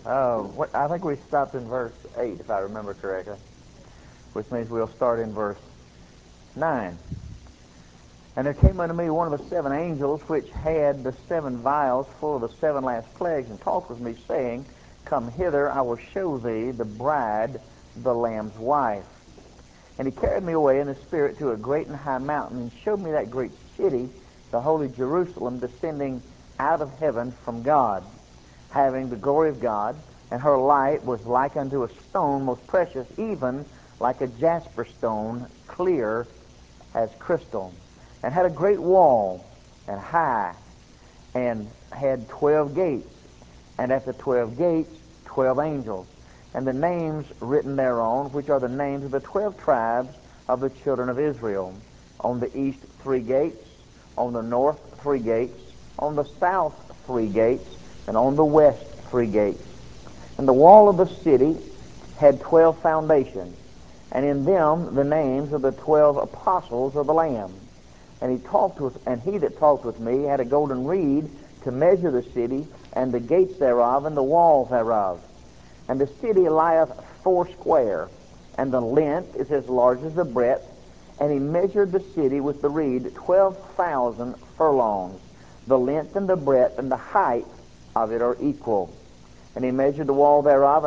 I think we stopped in verse 8, if I remember correctly, which means we'll start in verse 9. And there came unto me one of the seven angels, which had the seven vials full of the seven last plagues, and talked with me, saying, Come hither, I will show thee the bride, the Lamb's wife. And he carried me away in the Spirit to a great and high mountain, and showed me that great city, the holy Jerusalem, descending out of heaven from God, having the glory of God, and her light was like unto a stone most precious, even like a jasper stone, clear as crystal, and had a great wall, and high, and had 12 gates, and at the 12 gates 12 angels, and the names written thereon, which are the names of the 12 tribes of the children of Israel. On the east 3 gates, on the north 3 gates, on the south 3 gates, and on the west 3 gates. And the wall of the city had 12 foundations, and in them the names of the 12 apostles of the Lamb. And he that talked with me had a golden reed to measure the city, and the gates thereof, and the walls thereof. And the city lieth foursquare, and the length is as large as the breadth. And he measured the city with the reed 12,000 furlongs. The length and the breadth and the height of it are equal. And he measured the wall thereof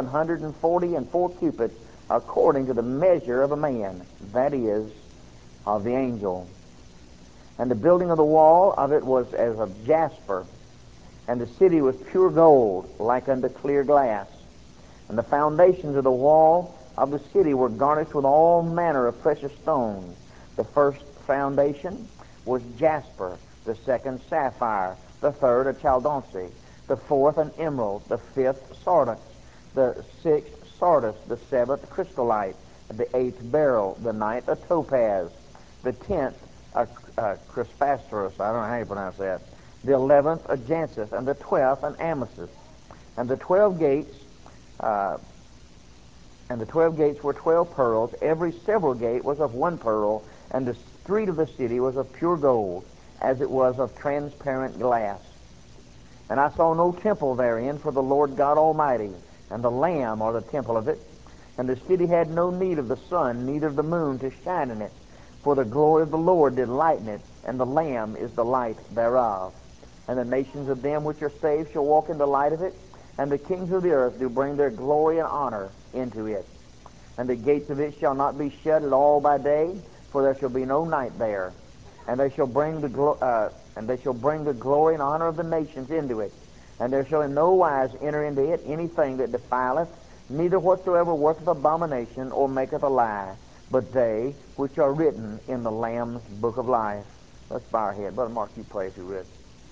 144 cubits, according to the measure of a man, that is, of the angel. And the building of the wall of it was as of jasper, and the city was pure gold, like unto clear glass. And the foundations of the wall of the city were garnished with all manner of precious stones. The first foundation was jasper, the second sapphire, the third a chalcedony, the fourth an emerald, the fifth sardonyx, the sixth sardis, the seventh chrysolite, the eighth beryl, the ninth a topaz, the 10th a crispastorus, I don't know how you pronounce that, the 11th a jacinth, and the 12th an amethyst. And the 12 gates were 12 pearls. Every several gate was of 1 pearl, and the street of the city was of pure gold, as it was of transparent glass. And I saw no temple therein, for the Lord God Almighty and the Lamb are the temple of it. And the city had no need of the sun, neither of the moon to shine in it, for the glory of the Lord did lighten it, and the Lamb is the light thereof. And the nations of them which are saved shall walk in the light of it, and the kings of the earth do bring their glory and honor into it. And the gates of it shall not be shut at all by day, for there shall be no night there. And they shall bring the glory and honor of the nations into it. And there shall in no wise enter into it anything that defileth, neither whatsoever worketh abomination or maketh a lie, but they which are written in the Lamb's book of life. Let's bow our head. Brother Mark, you pray if you would.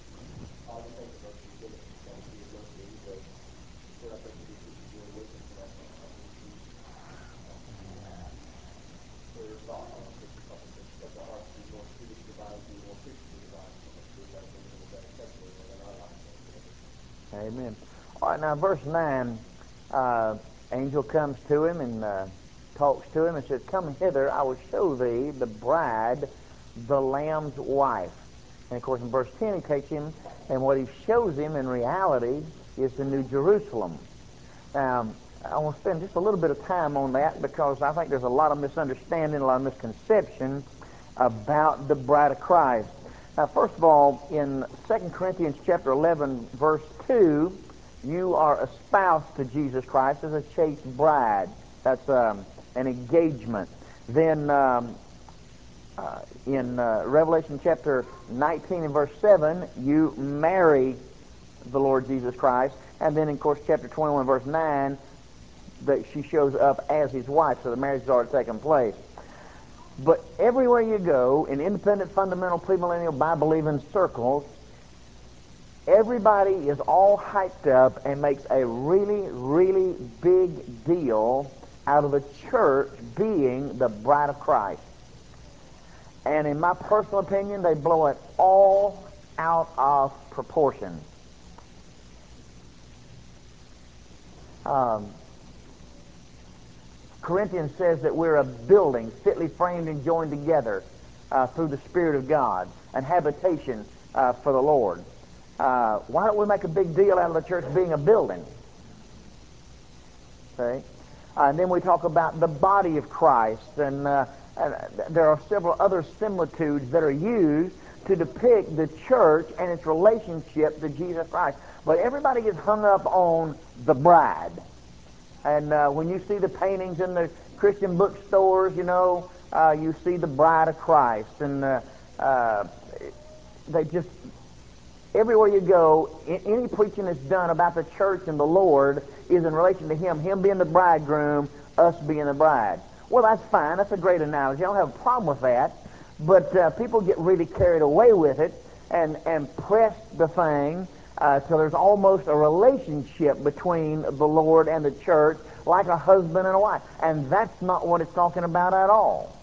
Amen. All right, now verse 9, angel comes to him and talks to him and says, Come hither, I will show thee the bride, the Lamb's wife. And of course in verse 10 he takes him, and what he shows him in reality is the New Jerusalem. Now, I want to spend just a little bit of time on that because I think there's a lot of misunderstanding, a lot of misconception about the bride of Christ. Now, first of all, in 2 Corinthians chapter 11, verse 2, you are espoused to Jesus Christ as a chaste bride. That's an engagement. Then in Revelation chapter 19 and verse 7, you marry the Lord Jesus Christ. And then, of course, chapter 21 verse 9, that she shows up as his wife, so the marriage has already taken place. But everywhere you go, in independent, fundamental, premillennial, Bible-believing circles, everybody is all hyped up and makes a really, really big deal out of the church being the bride of Christ. And in my personal opinion, they blow it all out of proportion. Corinthians says that we're a building fitly framed and joined together through the Spirit of God, and habitation for the Lord. Why don't we make a big deal out of the church being a building? See? And then we talk about the body of Christ, and there are several other similitudes that are used to depict the church and its relationship to Jesus Christ. But everybody gets hung up on the bride. And when you see the paintings in the Christian bookstores, you see the bride of Christ. And they just, everywhere you go, any preaching that's done about the church and the Lord is in relation to Him being the bridegroom, us being the bride. Well, that's fine. That's a great analogy. I don't have a problem with that. But people get really carried away with it and press the thing so there's almost a relationship between the Lord and the church, like a husband and a wife. And that's not what it's talking about at all.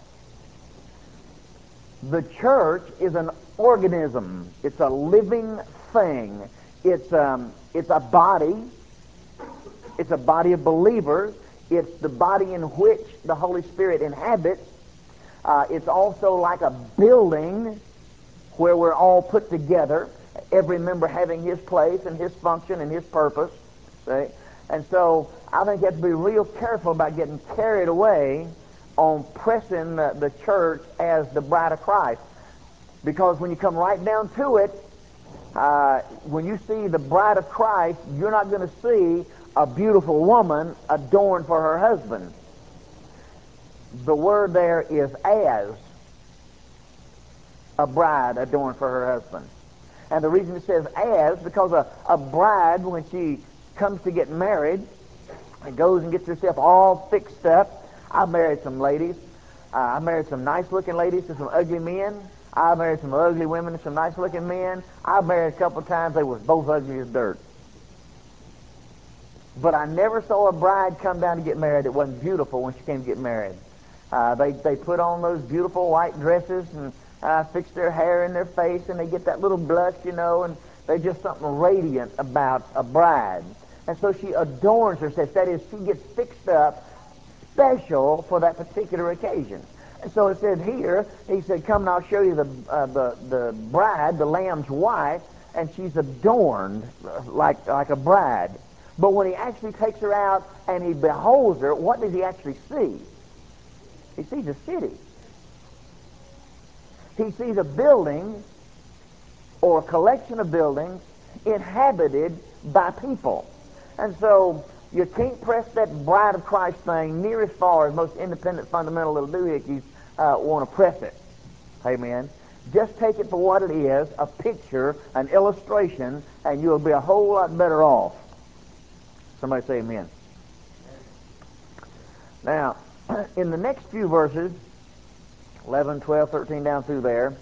The church is an organism. It's a living thing. It's a body. It's a body of believers. It's the body in which the Holy Spirit inhabits. It's also like a building where we're all put together, every member having his place and his function and his purpose. See? And so I think you have to be real careful about getting carried away on pressing the church as the bride of Christ. Because when you come right down to it, when you see the bride of Christ, you're not going to see a beautiful woman adorned for her husband. The word there is as a bride adorned for her husband. And the reason it says as, because a bride, when she comes to get married, and goes and gets herself all fixed up. I've married some ladies. I've married some nice-looking ladies to some ugly men. I've married some ugly women to some nice-looking men. I've married a couple of times. They was both ugly as dirt. But I never saw a bride come down to get married that wasn't beautiful when she came to get married. They put on those beautiful white dresses and fix their hair in their face, and they get that little blush, and they're just something radiant about a bride. And so she adorns herself. That is, she gets fixed up special for that particular occasion. And so it said here, he said, come and I'll show you the bride, the Lamb's wife, and she's adorned like a bride. But when he actually takes her out and he beholds her, what does he actually see? He sees a city. He sees a building or a collection of buildings inhabited by people. And so you can't press that bride of Christ thing near as far as most independent fundamental little doohickeys want to press it. Amen. Just take it for what it is, a picture, an illustration, and you'll be a whole lot better off. Somebody say amen. Now, in the next few verses, 11, 12, 13 down through there,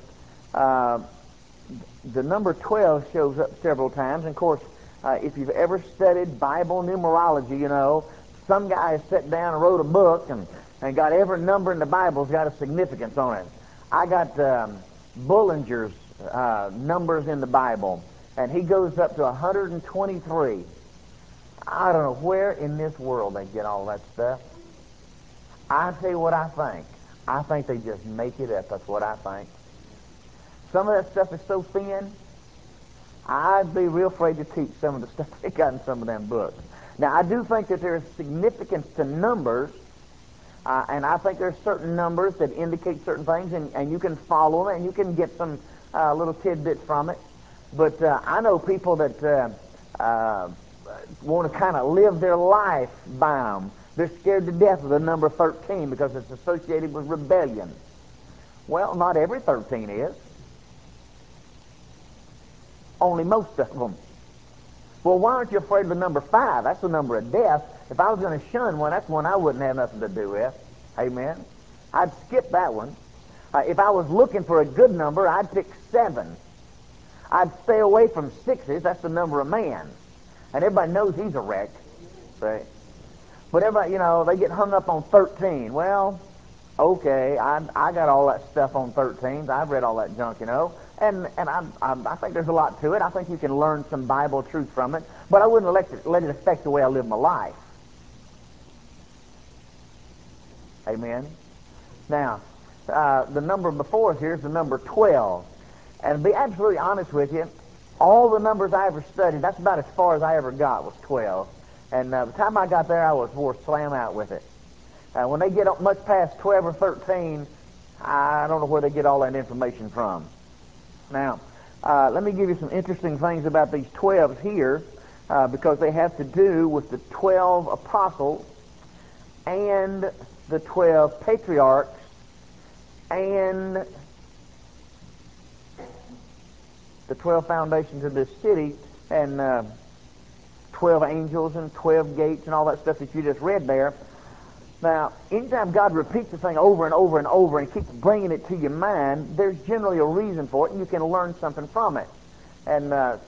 the number 12 shows up several times. And of course, if you've ever studied Bible numerology, some guy has sat down and wrote a book and got every number in the Bible's got a significance on it. I got Bullinger's numbers in the Bible, and he goes up to 123. I don't know where in this world they get all that stuff. I tell you what I think. I think they just make it up. That's what I think. Some of that stuff is so thin, I'd be real afraid to teach some of the stuff they got in some of them books. Now, I do think that there's significance to numbers, and I think there's certain numbers that indicate certain things, and you can follow them, and you can get some little tidbits from it. But I know people that want to kind of live their life by them. They're scared to death of the number 13 because it's associated with rebellion. Well, not every 13 is. Only most of them. Well, why aren't you afraid of the number 5? That's the number of death. If I was going to shun one, that's one I wouldn't have nothing to do with. Amen? I'd skip that one. If I was looking for a good number, I'd pick 7. I'd stay away from 6s. That's the number of man. And everybody knows he's a wreck. See? But everybody, they get hung up on 13. Well, okay, I got all that stuff on 13s. I've read all that junk, And I think there's a lot to it. I think you can learn some Bible truth from it. But I wouldn't let it affect the way I live my life. Amen? Now, the number before us here is the number 12. And to be absolutely honest with you, all the numbers I ever studied, that's about as far as I ever got was 12. And by the time I got there, I was wore slam out with it. When they get up much past 12 or 13, I don't know where they get all that information from. Now, let me give you some interesting things about these 12s here, because they have to do with the 12 apostles and the 12 patriarchs and the 12 foundations of this city, and 12 angels and 12 gates and all that stuff that you just read there. Now, anytime God repeats a thing over and over and over and keeps bringing it to your mind, there's generally a reason for it, and you can learn something from it. And I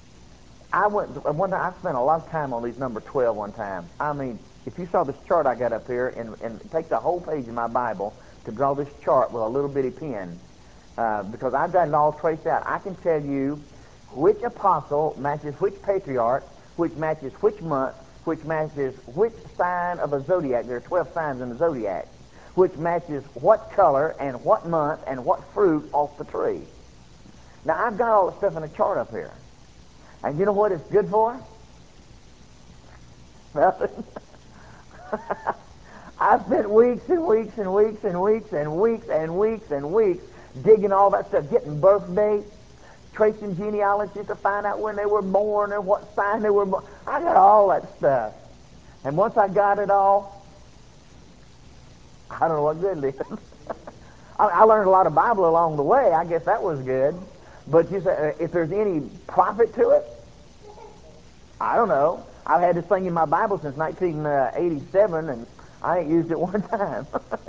spent a lot of time on these number 12 one time. I mean, if you saw this chart I got up here, and it takes a whole page of my Bible to draw this chart with a little bitty pen, because I've got it all traced out. I can tell you which apostle matches which patriarch, which matches which month, which matches which sign of the zodiac. There are 12 signs in the zodiac. Which matches what color and what month and what fruit off the tree. Now, I've got all the stuff in a chart up here. And you know what it's good for? Nothing. I spent weeks and weeks and weeks and weeks and weeks and weeks and weeks digging all that stuff, getting birth dates, tracing genealogies to find out when they were born and what sign they were born. I got all that stuff. And once I got it all, I don't know what good it is. I learned a lot of Bible along the way. I guess that was good. But you say, if there's any profit to it, I don't know. I've had this thing in my Bible since 1987, and I ain't used it one time.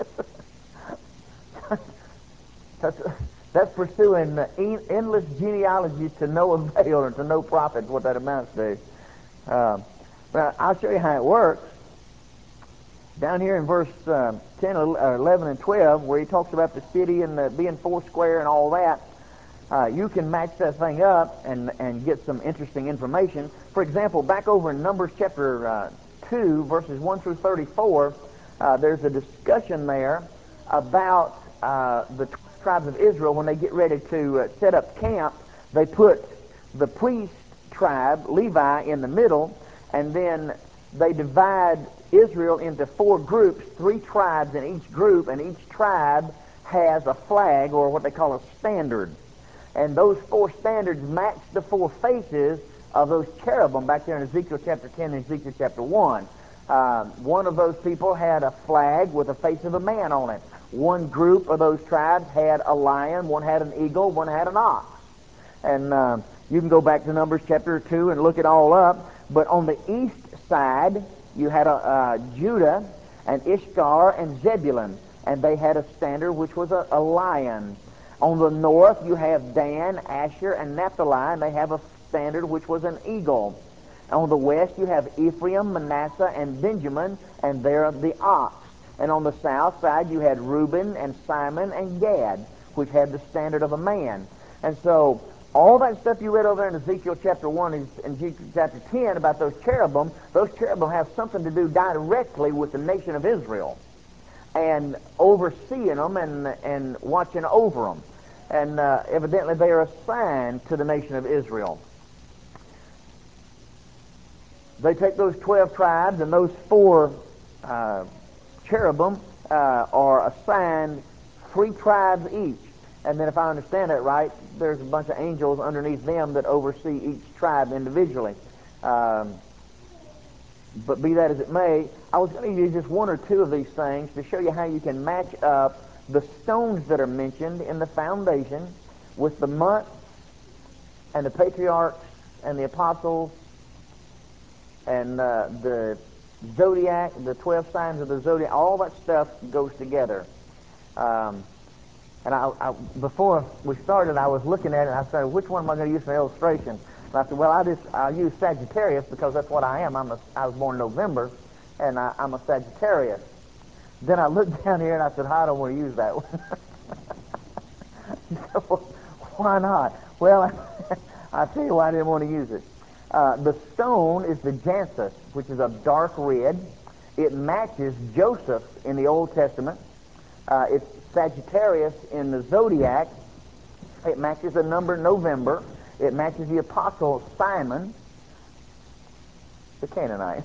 That's pursuing endless genealogies to no avail or to no profit, what that amounts to. But I'll show you how it works. Down here in verse 10, 11, and 12, where he talks about the city and being four square and all that, you can match that thing up and get some interesting information. For example, back over in Numbers chapter 2, verses 1 through 34, there's a discussion there about the tribes of Israel. When they get ready to set up camp, they put the priest tribe, Levi, in the middle, and then they divide Israel into four groups, 3 tribes in each group, and each tribe has a flag, or what they call a standard. And those 4 standards match the 4 faces of those cherubim back there in Ezekiel chapter 10 and Ezekiel chapter 1. One of those people had a flag with the face of a man on it. One group of those tribes had a lion, one had an eagle, one had an ox. And you can go back to Numbers chapter 2 and look it all up. But on the east side, you had Judah and Issachar and Zebulun, and they had a standard which was a lion. On the north, you have Dan, Asher, and Naphtali, and they have a standard which was an eagle. On the west, you have Ephraim, Manasseh, and Benjamin, and they're the ox. And on the south side, you had Reuben and Simon and Gad, which had the standard of a man. And so, all that stuff you read over in Ezekiel chapter 1 and Ezekiel chapter 10 about those cherubim have something to do directly with the nation of Israel, and overseeing them and watching over them. And evidently they are assigned to the nation of Israel. They take those 12 tribes, and those 4 cherubim are assigned 3 tribes each. And then if I understand that right, there's a bunch of angels underneath them that oversee each tribe individually. But be that as it may, I was going to use just 1 or 2 of these things to show you how you can match up the stones that are mentioned in the foundation with the months and the patriarchs and the apostles and the zodiac, the 12 signs of the zodiac. All that stuff goes together. And before we started, I was looking at it, and I said, which one am I going to use for illustration? And I said, well, I'll use Sagittarius, because that's what I am. I was born in November, and I'm a Sagittarius. Then I looked down here, and I said, I don't want to use that one. So, why not? Well, I'll tell you why I didn't want to use it. The stone is the jacinth, which is a dark red. It matches Joseph in the Old Testament. It's Sagittarius in the zodiac. It matches the number November. It matches the apostle Simon. The Canaanite.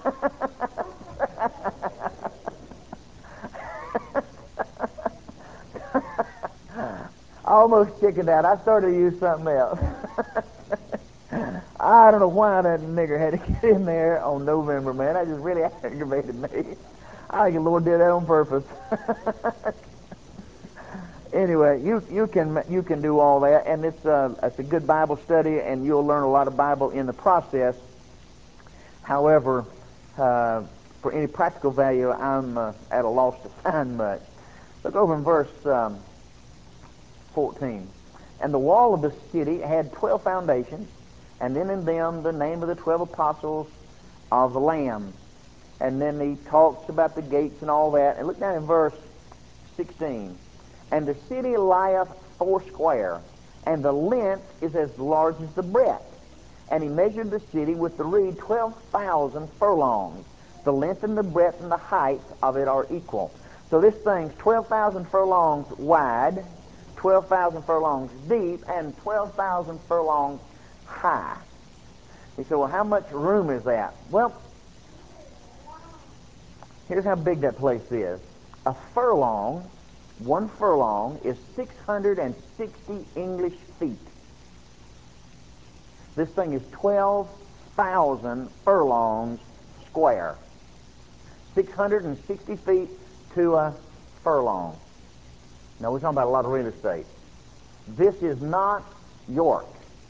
I almost chickened out. I started to use something else. I don't know why that nigger had to get in there on November, man. That just really aggravated me. I think the Lord did that on purpose. Anyway, you can do all that, and it's a good Bible study, and you'll learn a lot of Bible in the process. However, for any practical value, I'm at a loss to find much. Look over in verse 14. And the wall of the city had 12 foundations, and then in them the name of the 12 apostles of the Lamb. And then he talks about the gates and all that. And look down in verse 16. And the city lieth foursquare, and the length is as large as the breadth. And he measured the city with the reed 12,000 furlongs. The length and the breadth and the height of it are equal. So this thing's 12,000 furlongs wide, 12,000 furlongs deep, and 12,000 furlongs high. He said, well, how much room is that? Well, here's how big that place is. A furlong, one furlong, is 660 English feet. This thing is 12,000 furlongs square. 660 feet to a furlong. Now, we're talking about a lot of real estate. This is not York.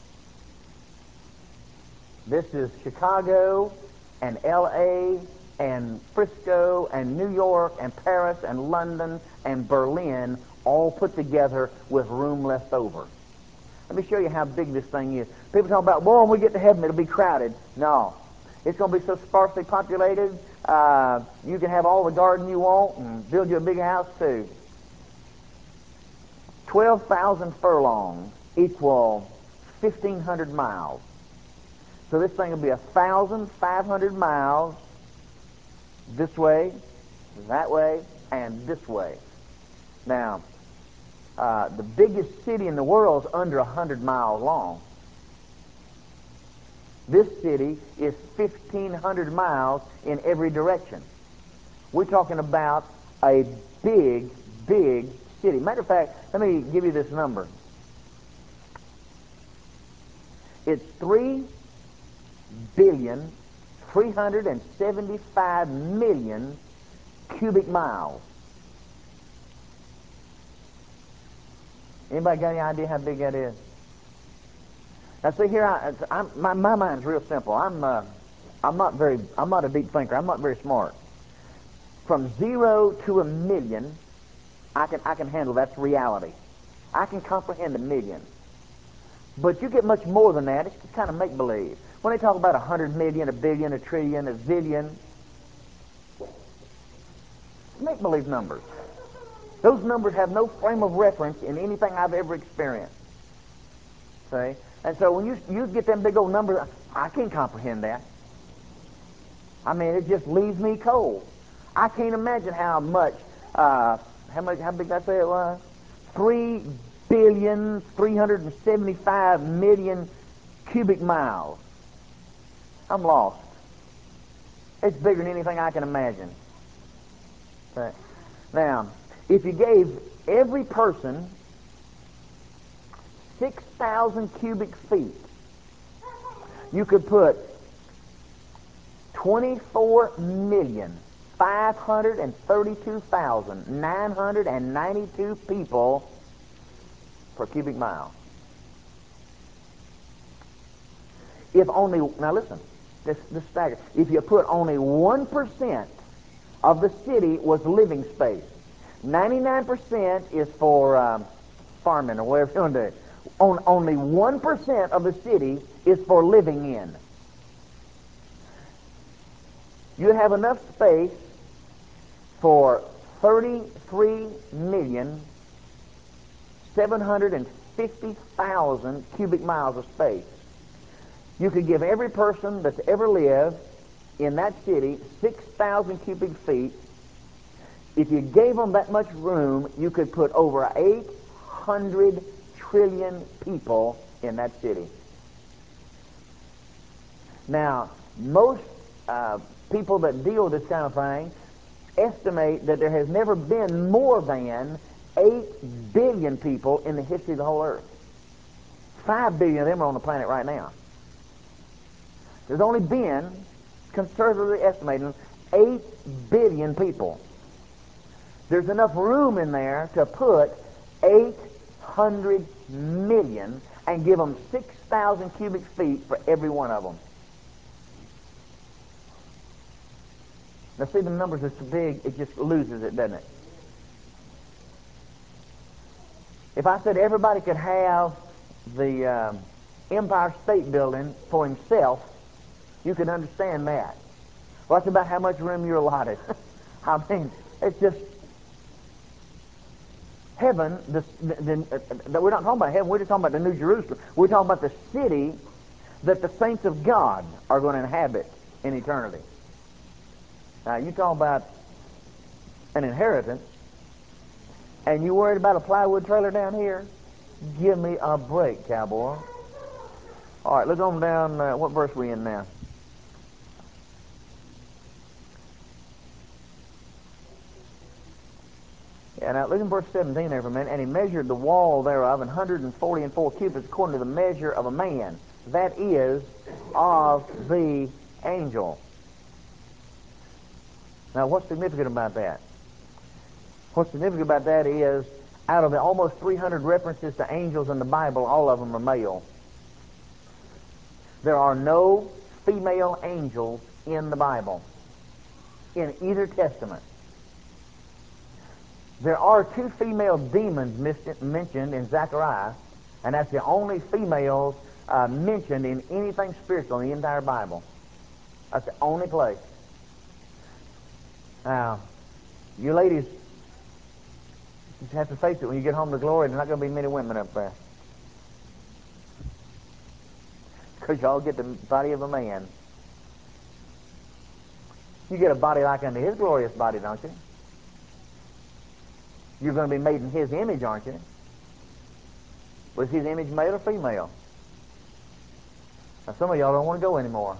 This is Chicago and L.A. and Frisco and New York and Paris and London and Berlin all put together with room left over. Let me show you how big this thing is. People talk about, well, when we get to heaven, it'll be crowded. No. It's going to be so sparsely populated, you can have all the garden you want and build you a big house, too. 12,000 furlongs equal 1,500 miles. So this thing will be 1,500 miles this way, that way, and this way. Now, the biggest city in the world is under 100 miles long. This city is 1,500 miles in every direction. We're talking about a big, big city. Matter of fact, let me give you this number. It's 3,375,000,000 cubic miles. Anybody got any idea how big that is? Now, see here, my mind's real simple. I'm not a deep thinker. I'm not very smart. From 0 to 1,000,000, I can handle. That's reality. I can comprehend 1,000,000. But you get much more than that. It's just kind of make believe. When they talk about 100 million, a billion, a trillion, a zillion, make believe numbers. Those numbers have no frame of reference in anything I've ever experienced. See? And so when you get them big old numbers, I can't comprehend that. I mean, it just leaves me cold. I can't imagine how big did I say it was? 3,375,000,000 cubic miles. I'm lost. It's bigger than anything I can imagine. Okay. Now, if you gave every person 6,000 cubic feet, you could put 24,532,992 people per cubic mile. Now listen, this stagger. If you put only 1% of the city was living space, 99% is for farming or whatever you're going to do. Only 1% of the city is for living in. You have enough space for 33,750,000 cubic miles of space. You could give every person that's ever lived in that city 6,000 cubic feet. If you gave them that much room, you could put over 800 trillion people in that city. Now, most people that deal with this kind of thing estimate that there has never been more than 8 billion people in the history of the whole earth. 5 billion of them are on the planet right now. There's only been, conservatively estimated, 8 billion people. There's enough room in there to put 800 million and give them 6,000 cubic feet for every one of them. Now see, the numbers are so big, it just loses it, doesn't it? If I said everybody could have the Empire State Building for himself, you could understand that. Well, that's about how much room you're allotted. I mean, it's just heaven. We're not talking about heaven. We're just talking about the New Jerusalem. We're talking about the city that the saints of God are going to inhabit in eternity. Now, you talk about an inheritance, and you worried about a plywood trailer down here? Give me a break, cowboy. All right, look on down. What verse are we in now? Yeah, now look in verse 17 there for a minute. And he measured the wall thereof 144 cubits according to the measure of a man. That is, of the angel. Now, what's significant about that? What's significant about that is, out of the almost 300 references to angels in the Bible, all of them are male. There are no female angels in the Bible, in either testament. There are 2 female demons mentioned in Zechariah, and that's the only females mentioned in anything spiritual in the entire Bible. That's the only place. Now, you ladies just have to face it. When you get home to glory, there's not going to be many women up there, because y'all get the body of a man. You get a body like unto his glorious body, don't you? You're going to be made in his image, aren't you? Was his image male or female? Now, some of y'all don't want to go anymore.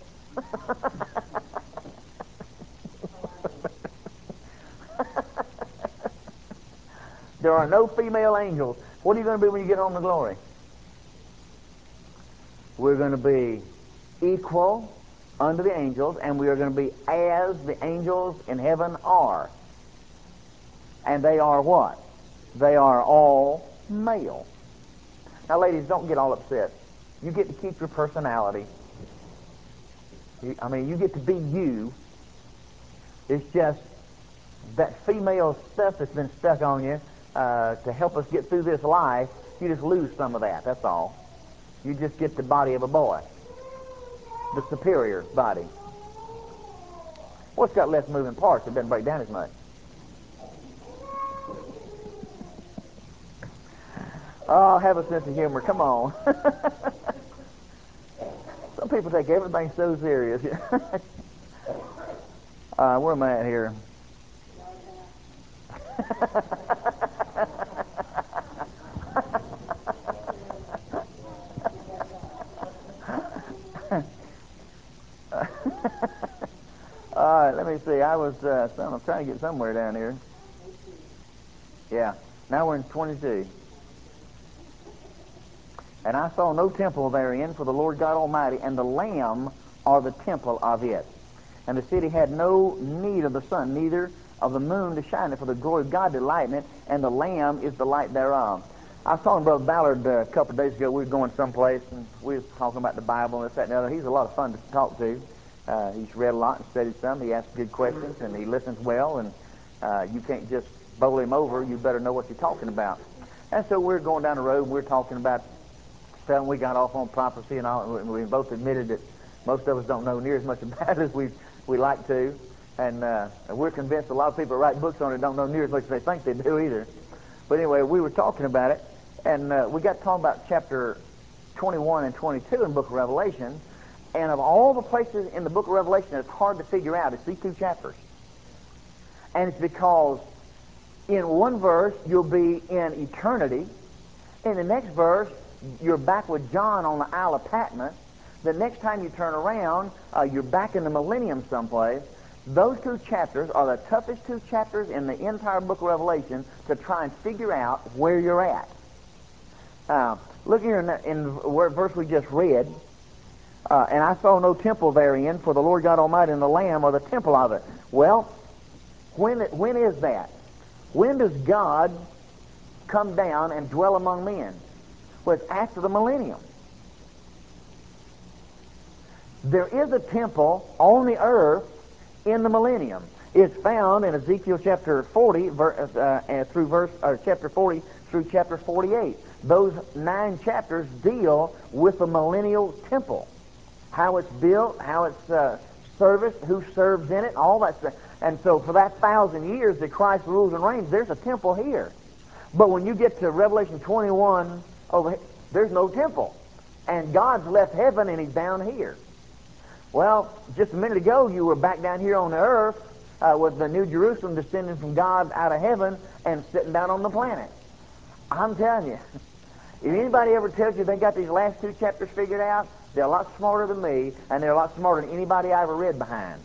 There are no female angels. What are you going to be when you get home to glory? We're going to be equal unto the angels, and we are going to be as the angels in heaven are. And they are what? They are all male. Now, ladies, don't get all upset. You get to keep your personality. You get to be you. It's just that female stuff that's been stuck on you to help us get through this life. You just lose some of that, that's all. You just get the body of a boy, the superior body. Well, it's got less moving parts. It doesn't break down as much. Oh, have a sense of humor. Come on. Some people take everything so serious. Where am I at here? All right, let me see. I'm trying to get somewhere down here. Yeah, now we're in 22. And I saw no temple therein, for the Lord God Almighty and the Lamb are the temple of it. And the city had no need of the sun, neither of the moon to shine it, for the glory of God to lighten it, and the Lamb is the light thereof. I was talking to Brother Ballard a couple of days ago. We were going someplace, and we were talking about the Bible and this, that, and the other. He's a lot of fun to talk to. He's read a lot and studied some. He asks good questions, and he listens well, and you can't just bowl him over. You better know what you're talking about. And so we're going down the road, and we're talking about stuff. We got off on prophecy and all, and we both admitted that most of us don't know near as much about it as we like to. And we're convinced a lot of people that write books on it don't know near as much as they think they do either. But anyway, we were talking about it, and we got talking about chapter 21 and 22 in the book of Revelation. And of all the places in the book of Revelation that's hard to figure out, it's these 2 chapters. And it's because in one verse you'll be in eternity. In the next verse, you're back with John on the Isle of Patmos. The next time you turn around, you're back in the millennium someplace. Those two chapters are the toughest two chapters in the entire book of Revelation to try and figure out where you're at. Look here in verse we just read. And I saw no temple therein, for the Lord God Almighty and the Lamb are the temple of it. Well, when is that? When does God come down and dwell among men? Well, it's after the millennium. There is a temple on the earth in the millennium. It's found in Ezekiel chapter 40 chapter 40 through chapter 48. Those 9 chapters deal with the millennial temple, how it's built, how it's serviced, who serves in it, all that stuff. And so for that 1,000 years that Christ rules and reigns, there's a temple here. But when you get to Revelation 21, there's no temple. And God's left heaven and He's down here. Well, just a minute ago, you were back down here on the earth with the New Jerusalem descending from God out of heaven and sitting down on the planet. I'm telling you, if anybody ever tells you they got these last 2 chapters figured out, they're a lot smarter than me, and they're a lot smarter than anybody I ever read behind.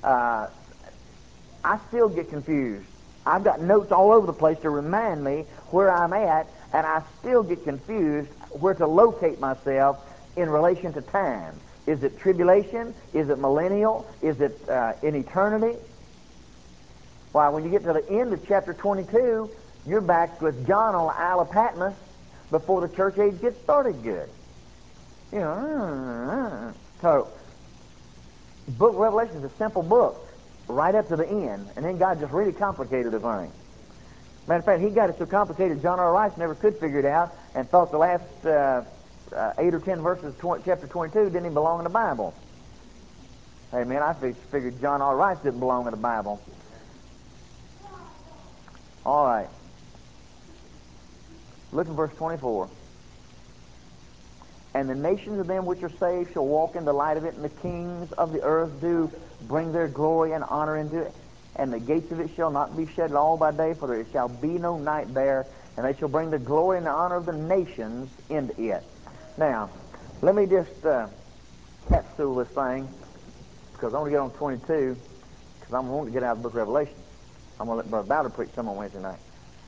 I still get confused. I've got notes all over the place to remind me where I'm at, and I still get confused where to locate myself in relation to time. Is it tribulation? Is it millennial? Is it in eternity? Why, when you get to the end of chapter 22, you're back with John on the Isle of Patmos before the church age gets started good. You know, so the book of Revelation is a simple book right up to the end, and then God just really complicated the thing. Matter of fact, He got it so complicated John R. Rice never could figure it out and thought the last 8 or 10 verses of chapter 22 didn't even belong in the Bible. Hey man, I figured John R. Rice didn't belong in the Bible. All right. Look at verse 24. And the nations of them which are saved shall walk in the light of it, and the kings of the earth do bring their glory and honor into it. And the gates of it shall not be shut at all by day, for there shall be no night there. And they shall bring the glory and the honor of the nations into it. Now, let me just capsule this thing, because I want to get on 22, because I'm wanting to get out of the book of Revelation. I'm going to let Brother Bowder preach some on Wednesday night.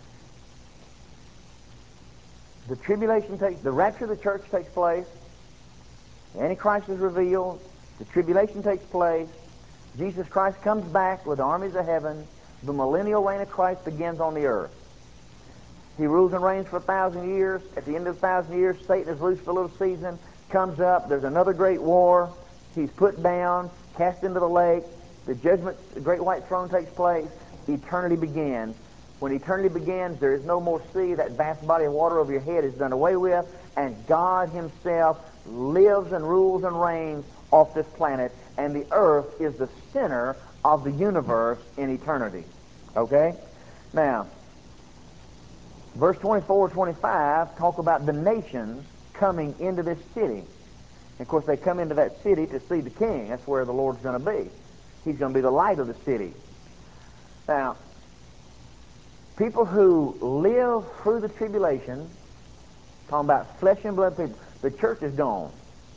The tribulation the rapture of the church takes place. The Antichrist is revealed. The tribulation takes place. Jesus Christ comes back with the armies of heaven. The millennial reign of Christ begins on the earth. He rules and reigns for 1,000 years. At the end of 1,000 years, Satan is loose for a little season, comes up. There's another great war. He's put down, cast into the lake. The judgment, the great white throne takes place. Eternity begins. When eternity begins, there is no more sea. That vast body of water over your head is done away with, and God Himself lives and rules and reigns off this planet, and the earth is the center of the universe in eternity. Okay? Now, verse 24, 25 talk about the nations coming into this city. And of course, they come into that city to see the king. That's where the Lord's going to be. He's going to be the light of the city. Now, people who live through the tribulation, talking about flesh and blood people, the church is gone.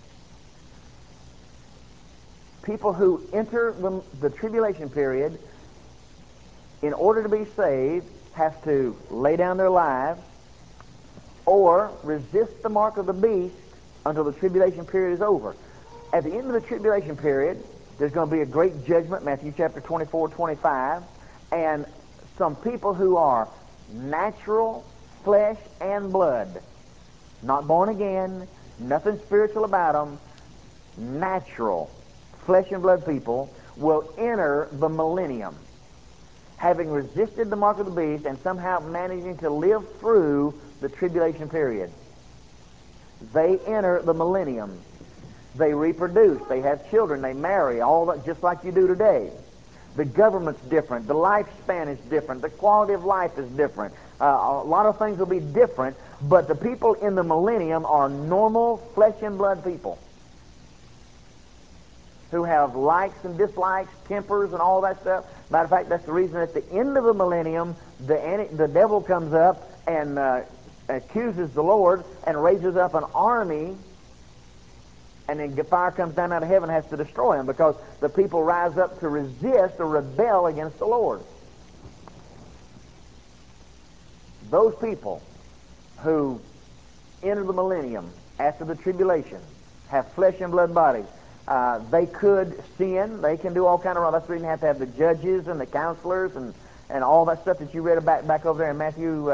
People who enter the tribulation period, in order to be saved, have to lay down their lives or resist the mark of the beast until the tribulation period is over. At the end of the tribulation period, there's going to be a great judgment, Matthew chapter 24, 25, and some people who are natural flesh and blood, not born again, nothing spiritual about them, natural flesh and blood people will enter the millennium, having resisted the mark of the beast and somehow managing to live through the tribulation period. They enter the millennium. They reproduce. They have children. They marry, all that, just like you do today. The government's different. The lifespan is different. The quality of life is different. A lot of things will be different, but the people in the millennium are normal flesh and blood people who have likes and dislikes, tempers, and all that stuff. Matter of fact, that's the reason at the end of the millennium, the devil comes up and accuses the Lord and raises up an army and then fire comes down out of heaven and has to destroy them because the people rise up to resist or rebel against the Lord. Those people who enter the millennium after the tribulation have flesh and blood bodies. They could sin. They can do all kind of wrong. That's the reason you have to have the judges and the counselors and all that stuff that you read about back over there in Matthew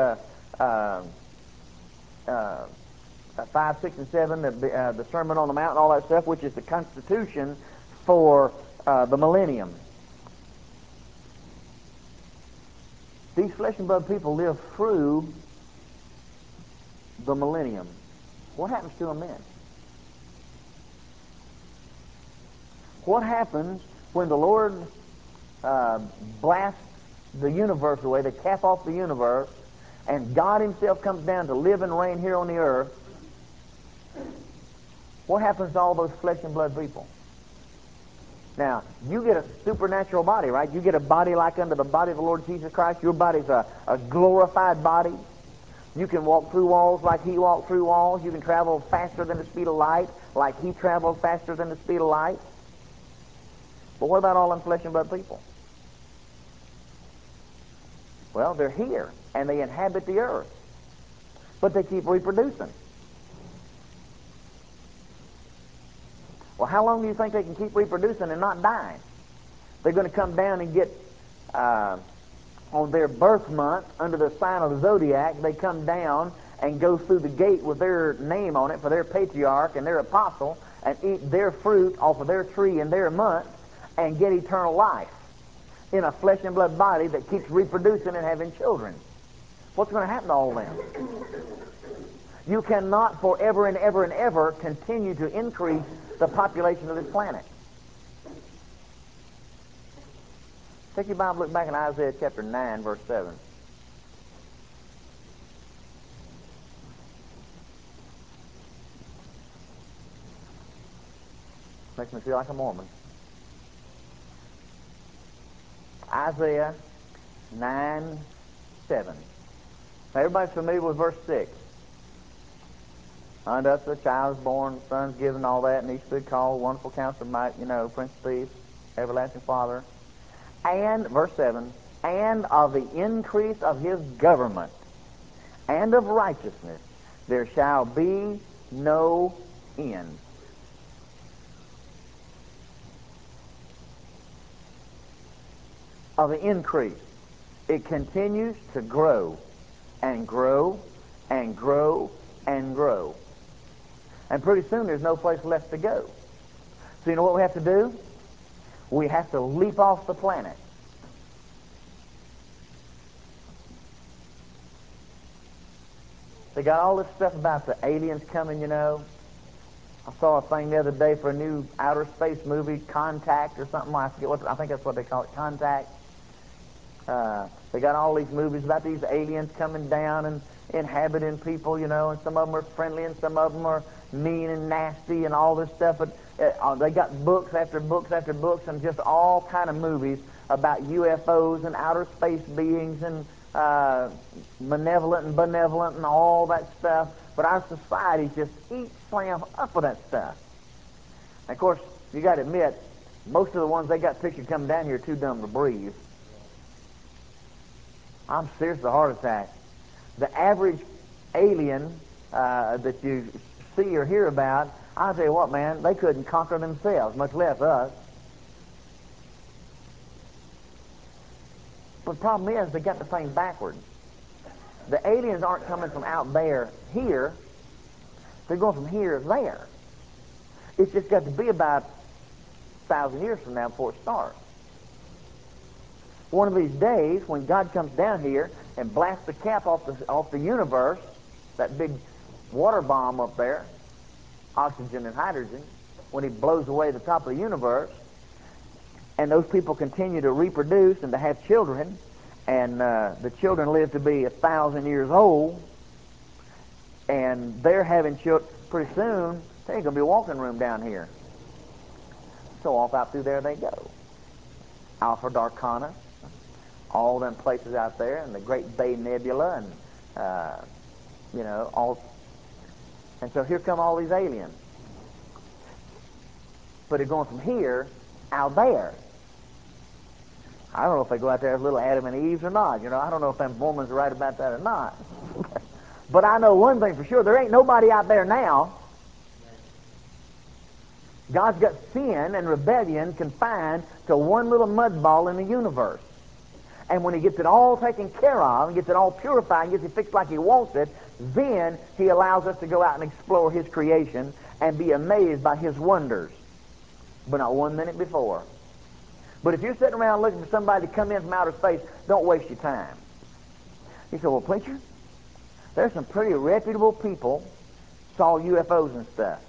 5, 6, and 7, the Sermon on the Mount and all that stuff, which is the constitution for the millennium. These flesh and blood people live through the millennium. What happens to them then? What happens when the Lord blasts the universe away, they cap off the universe, and God Himself comes down to live and reign here on the earth? What happens to all those flesh and blood people? Now, you get a supernatural body, right? You get a body like unto the body of the Lord Jesus Christ. Your body's a glorified body. You can walk through walls like He walked through walls. You can travel faster than the speed of light like He traveled faster than the speed of light. But what about all them flesh and blood people? Well, they're here, and they inhabit the earth. But they keep reproducing. Well, how long do you think they can keep reproducing and not dying? They're going to come down and get, on their birth month, under the sign of the zodiac, they come down and go through the gate with their name on it for their patriarch and their apostle and eat their fruit off of their tree in their month and get eternal life in a flesh and blood body that keeps reproducing and having children. What's going to happen to all of them? You cannot forever and ever and ever continue to increase the population of this planet. Take your Bible, look back in Isaiah chapter 9, verse 7. Makes me feel like a Mormon. Isaiah 9, 7. Now, everybody's familiar with verse 6. Unto us a child is born, son's given, all that, and he should be called Wonderful Counselor, Might, Prince of Peace, Everlasting Father. And, verse 7, and of the increase of His government and of righteousness there shall be no end. Of the increase. It continues to grow and grow and grow and grow. And pretty soon there's no place left to go. So you know what we have to do? We have to leap off the planet. They got all this stuff about the aliens coming, I saw a thing the other day for a new outer space movie, Contact or something. I think that's what they call it, Contact. They got all these movies about these aliens coming down and inhabiting people, and some of them are friendly and some of them are mean and nasty and all this stuff. But they got books after books after books and just all kind of movies about UFOs and outer space beings and malevolent and benevolent and all that stuff. But our society just eats slam up with that stuff. And of course, you got to admit, most of the ones they got pictured coming down here are too dumb to breathe. I'm serious, a heart attack. The average alien that you see or hear about, I'll tell you what, man, they couldn't conquer themselves, much less us. But the problem is, they got the thing backwards. The aliens aren't coming from out there here. They're going from here to there. It's just got to be about 1,000 years from now before it starts. One of these days, when God comes down here and blasts the cap off the universe, that big water bomb up there, oxygen and hydrogen, when He blows away the top of the universe, and those people continue to reproduce and to have children, and the children live to be 1,000 years old, and they're having children, pretty soon, there ain't going to be a walking room down here. So off out through there they go. Alpha Darkana, all them places out there, and the Great Bay Nebula, and all. And so here come all these aliens. but they're going from here out there. I don't know if they go out there as little Adam and Eves or not. I don't know if them Mormons are right about that or not. But I know one thing for sure. There ain't nobody out there now. God's got sin and rebellion confined to one little mud ball in the universe. And when He gets it all taken care of, and gets it all purified, and gets it fixed like He wants it, then He allows us to go out and explore His creation and be amazed by His wonders. But not 1 minute before. But if you're sitting around looking for somebody to come in from outer space, don't waste your time. You say, well, preacher, there's some pretty reputable people saw UFOs and stuff.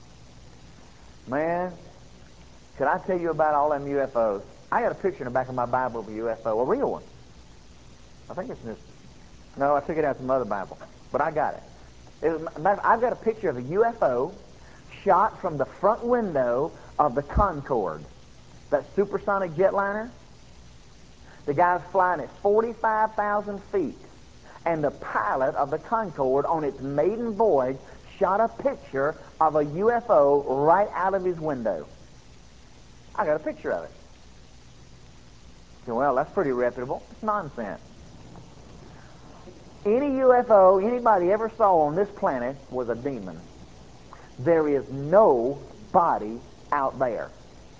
Man, could I tell you about all them UFOs? I got a picture in the back of my Bible of a UFO, a real one. I think it's this. No, I took it out of some other Bible, but I got it. I've got a picture of a UFO shot from the front window of the Concorde, that supersonic jetliner. The guy's flying at 45,000 feet, and the pilot of the Concorde on its maiden voyage shot a picture of a UFO right out of his window. I got a picture of it. Well, that's pretty reputable. It's nonsense. Any UFO anybody ever saw on this planet was a demon. There is no body out there.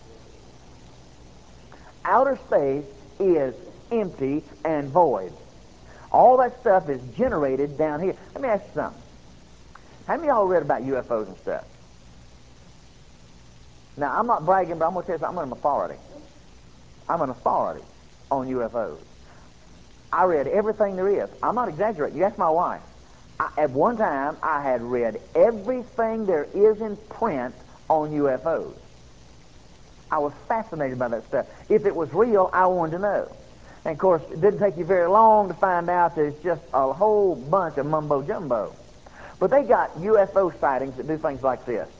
Outer space is empty and void. All that stuff is generated down here. Let me ask you something. How many of y'all read about UFOs and stuff? Now, I'm not bragging, but I'm going to tell you something. I'm an authority. I'm an authority on UFOs. I read everything there is. I'm not exaggerating. You ask my wife. At one time, I had read everything there is in print on UFOs. I was fascinated by that stuff. If it was real, I wanted to know. And, of course, it didn't take you very long to find out that it's just a whole bunch of mumbo-jumbo. But they got UFO sightings that do things like this.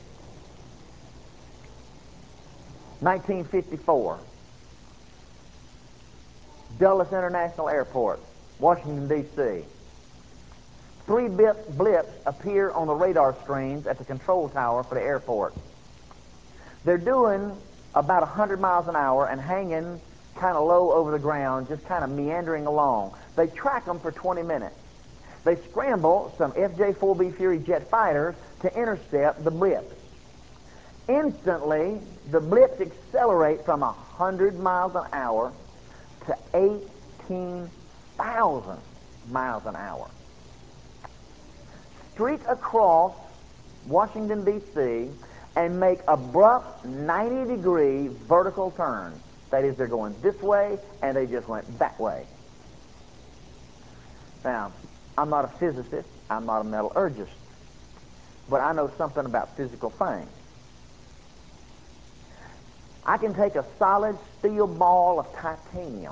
1954. Dulles International Airport, Washington, D.C. 3 blips appear on the radar screens at the control tower for the airport. They're doing about 100 miles an hour and hanging kind of low over the ground, just kind of meandering along. They track them for 20 minutes. They scramble some FJ-4B Fury jet fighters to intercept the blips. Instantly, the blips accelerate from 100 miles an hour to 18,000 miles an hour. Streak across Washington, D.C., and make abrupt 90-degree vertical turns. That is, they're going this way, and they just went that way. Now, I'm not a physicist. I'm not a metallurgist. But I know something about physical things. I can take a solid steel ball of titanium,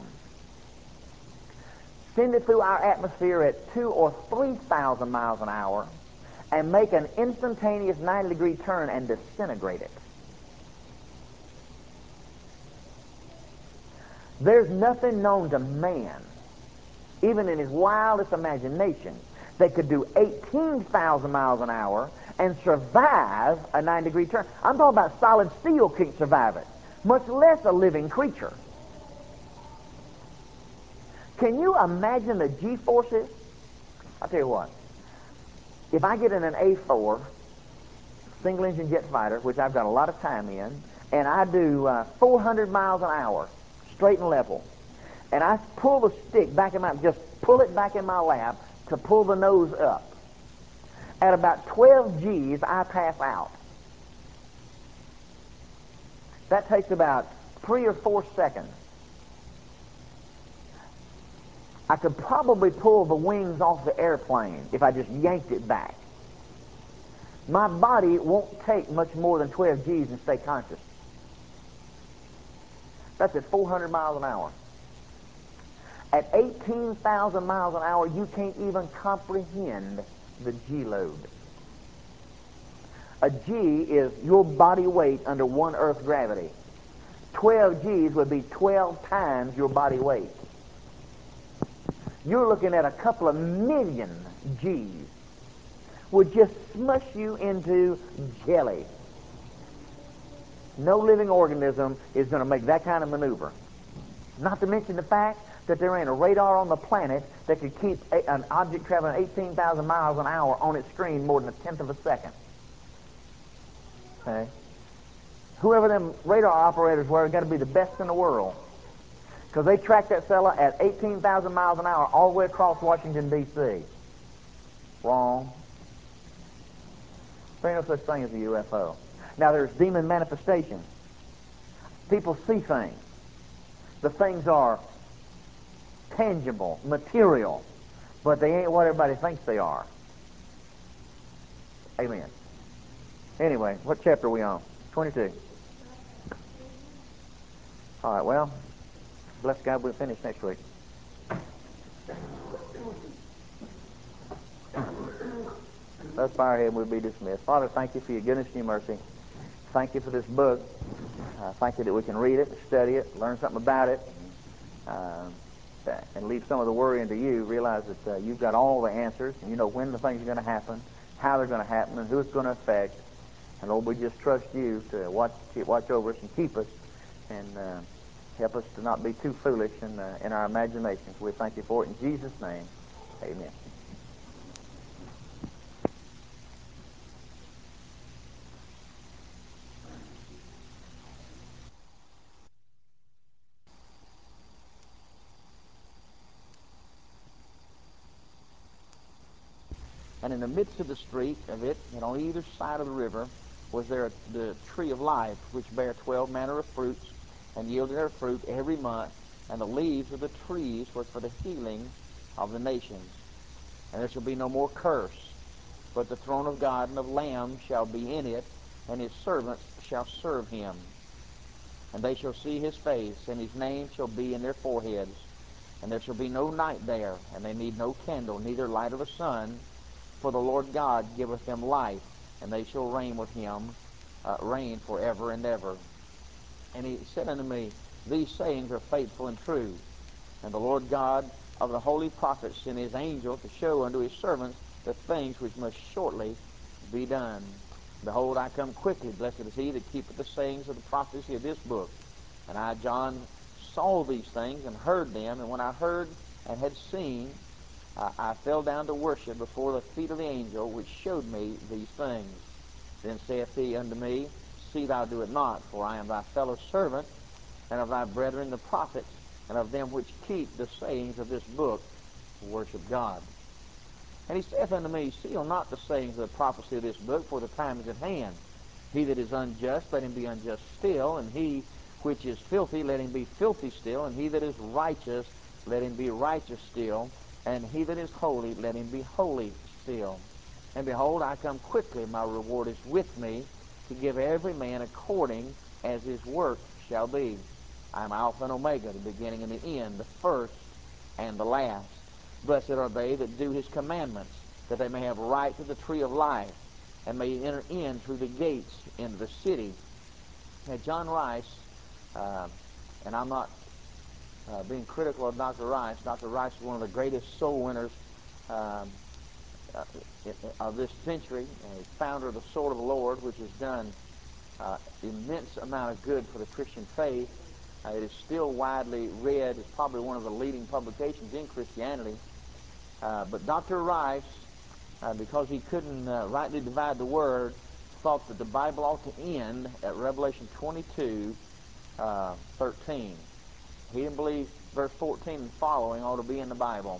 send it through our atmosphere at 2,000 or 3,000 miles an hour, and make an instantaneous 90-degree turn and disintegrate it. There's nothing known to man, even in his wildest imagination, that could do 18,000 miles an hour and survive a 90-degree turn. I'm talking about solid steel can't survive it, much less a living creature. Can you imagine the G-forces? I'll tell you what. If I get in an A4 single-engine jet fighter, which I've got a lot of time in, and I do 400 miles an hour, straight and level, and I pull the stick back in just pull it back in my lap to pull the nose up. At about 12 G's, I pass out. That takes about 3 or 4 seconds. I could probably pull the wings off the airplane if I just yanked it back. My body won't take much more than 12 G's and stay conscious. That's at 400 miles an hour. At 18,000 miles an hour, you can't even comprehend the G load. A G is your body weight under 1 Earth gravity. 12 G's would be 12 times your body weight. You're looking at a couple of million G's. Would just smush you into jelly. No living organism is going to make that kind of maneuver. Not to mention the fact that there ain't a radar on the planet that could keep an object traveling 18,000 miles an hour on its screen more than a tenth of a second. Okay? Whoever them radar operators were got to be the best in the world, because they tracked that fella at 18,000 miles an hour all the way across Washington, D.C. Wrong. There ain't no such thing as a UFO. Now, there's demon manifestation. People see things. The things are tangible, material, but they ain't what everybody thinks they are. Amen. Anyway, what chapter are we on? 22. All right, well, bless God, we'll finish next week. Let's bow our head and we'll be dismissed. Father, thank you for your goodness and your mercy. Thank you for this book. Thank you that we can read it, study it, learn something about it, and leave some of the worry into you. Realize that you've got all the answers, and you know when the things are going to happen, how they're going to happen, and who it's going to affect. And Lord, we just trust you to watch over us and keep us, and help us to not be too foolish in our imaginations. We thank you for it in Jesus' name. Amen. And in the midst of the street of it, and on either side of the river, was there the tree of life, which bare 12 manner of fruits, and yielded their fruit every month. And the leaves of the trees were for the healing of the nations. And there shall be no more curse, but the throne of God and of Lamb shall be in it, and his servants shall serve him. And they shall see his face, and his name shall be in their foreheads. And there shall be no night there, and they need no candle, neither light of the sun, for the Lord God giveth them light, and they shall reign with him, reign forever and ever. And he said unto me, These sayings are faithful and true. And the Lord God of the holy prophets sent his angel to show unto his servants the things which must shortly be done. Behold, I come quickly. Blessed is he that keepeth the sayings of the prophecy of this book. And I, John, saw these things and heard them. And when I heard and had seen, I fell down to worship before the feet of the angel which showed me these things. Then saith he unto me, See thou do it not, for I am thy fellow servant, and of thy brethren the prophets, and of them which keep the sayings of this book, to worship God. And he saith unto me, Seal not the sayings of the prophecy of this book, for the time is at hand. He that is unjust, let him be unjust still, and he which is filthy, let him be filthy still, and he that is righteous, let him be righteous still, and he that is holy, let him be holy still. And behold, I come quickly, my reward is with me, to give every man according as his work shall be. I am Alpha and Omega, the beginning and the end, the first and the last. Blessed are they that do his commandments, that they may have right to the tree of life, and may enter in through the gates into the city. Now, John Rice, and I'm not being critical of Dr. Rice. Dr. Rice is one of the greatest soul winners of this century, founder of the Sword of the Lord, which has done immense amount of good for the Christian faith. It is still widely read. It's probably one of the leading publications in Christianity. But Dr. Rice, because he couldn't rightly divide the Word, thought that the Bible ought to end at Revelation 22:13. He didn't believe verse 14 and following ought to be in the Bible.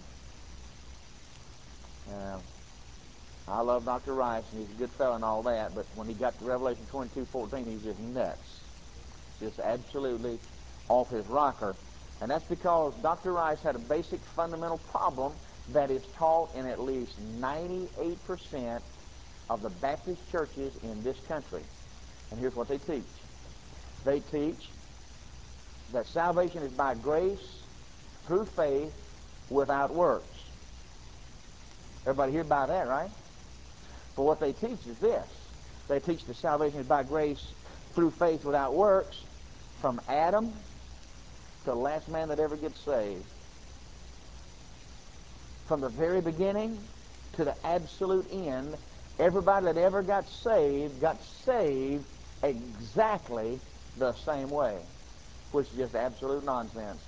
I love Dr. Rice, and he's a good fellow and all that, but when he got to Revelation 22:14, he's just nuts. Just absolutely off his rocker. And that's because Dr. Rice had a basic fundamental problem that is taught in at least 98% of the Baptist churches in this country. And here's what they teach. They teach that salvation is by grace through faith without works. Everybody hear about that, right? But what they teach is this. They teach that salvation is by grace through faith without works, from Adam to the last man that ever gets saved. From the very beginning to the absolute end, everybody that ever got saved exactly the same way, which is just absolute nonsense.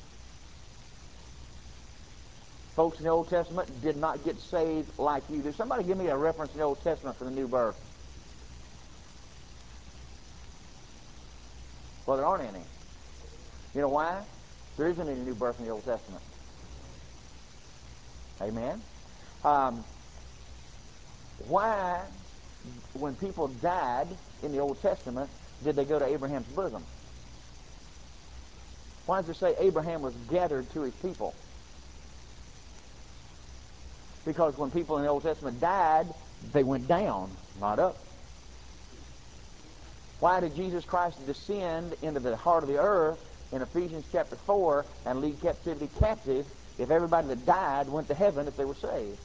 Folks in the Old Testament did not get saved like you do. Somebody give me a reference in the Old Testament for the new birth. Well, there aren't any. You know why? There isn't any new birth in the Old Testament. Amen? Why, when people died in the Old Testament, did they go to Abraham's bosom? Why does it say Abraham was gathered to his people? Because when people in the Old Testament died, they went down, not up. Why did Jesus Christ descend into the heart of the earth in Ephesians chapter 4 and lead captivity captive if everybody that died went to heaven if they were saved?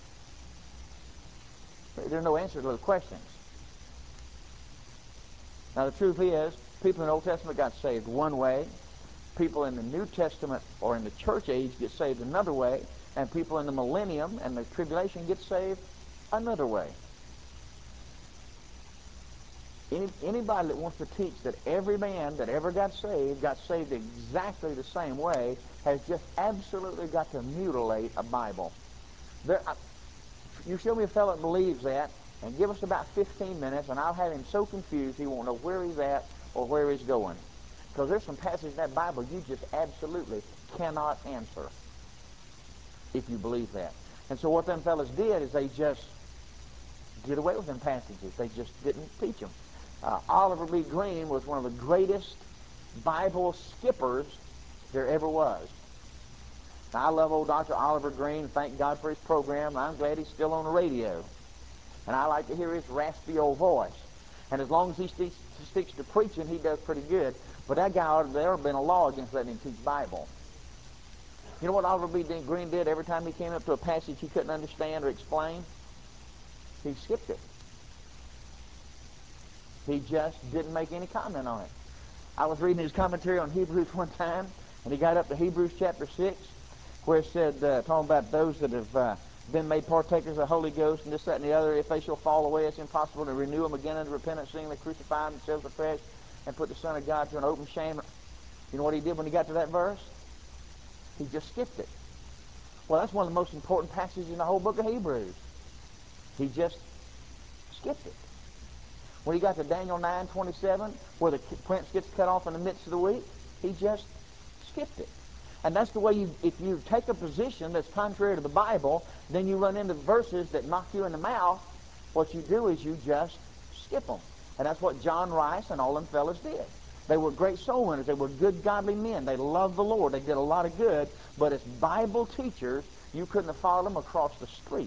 There's no answer to those questions. Now the truth is, people in the Old Testament got saved one way, people in the New Testament or in the church age get saved another way, and people in the millennium and the tribulation get saved another way. Anybody that wants to teach that every man that ever got saved exactly the same way has just absolutely got to mutilate a Bible. You show me a fellow that believes that, and give us about 15 minutes, and I'll have him so confused he won't know where he's at or where he's going. Because there's some passages in that Bible you just absolutely cannot answer if you believe that. And so what them fellas did is they just did away with them passages. They just didn't teach them. Oliver B. Green was one of the greatest Bible skippers there ever was. Now, I love old Dr. Oliver Green. Thank God for his program. I'm glad he's still on the radio. And I like to hear his raspy old voice. And as long as he sticks to preaching, he does pretty good. But that guy, there have been a law against letting him teach Bible. You know what Oliver B. Green did every time he came up to a passage he couldn't understand or explain? He skipped it. He just didn't make any comment on it. I was reading his commentary on Hebrews one time, and he got up to Hebrews chapter 6, where it said, talking about those that have been made partakers of the Holy Ghost, and this, that, and the other, if they shall fall away, it's impossible to renew them again unto repentance, seeing they crucify themselves afresh and put the Son of God to an open shame. You know what he did when he got to that verse? He just skipped it. Well, that's one of the most important passages in the whole book of Hebrews. He just skipped it. When he got to Daniel 9:27, where the prince gets cut off in the midst of the week, he just skipped it. And that's the way if you take a position that's contrary to the Bible, then you run into verses that knock you in the mouth. What you do is you just skip them. And that's what John Rice and all them fellas did. They were great soul winners. They were good, godly men. They loved the Lord. They did a lot of good. But as Bible teachers, you couldn't have followed them across the street.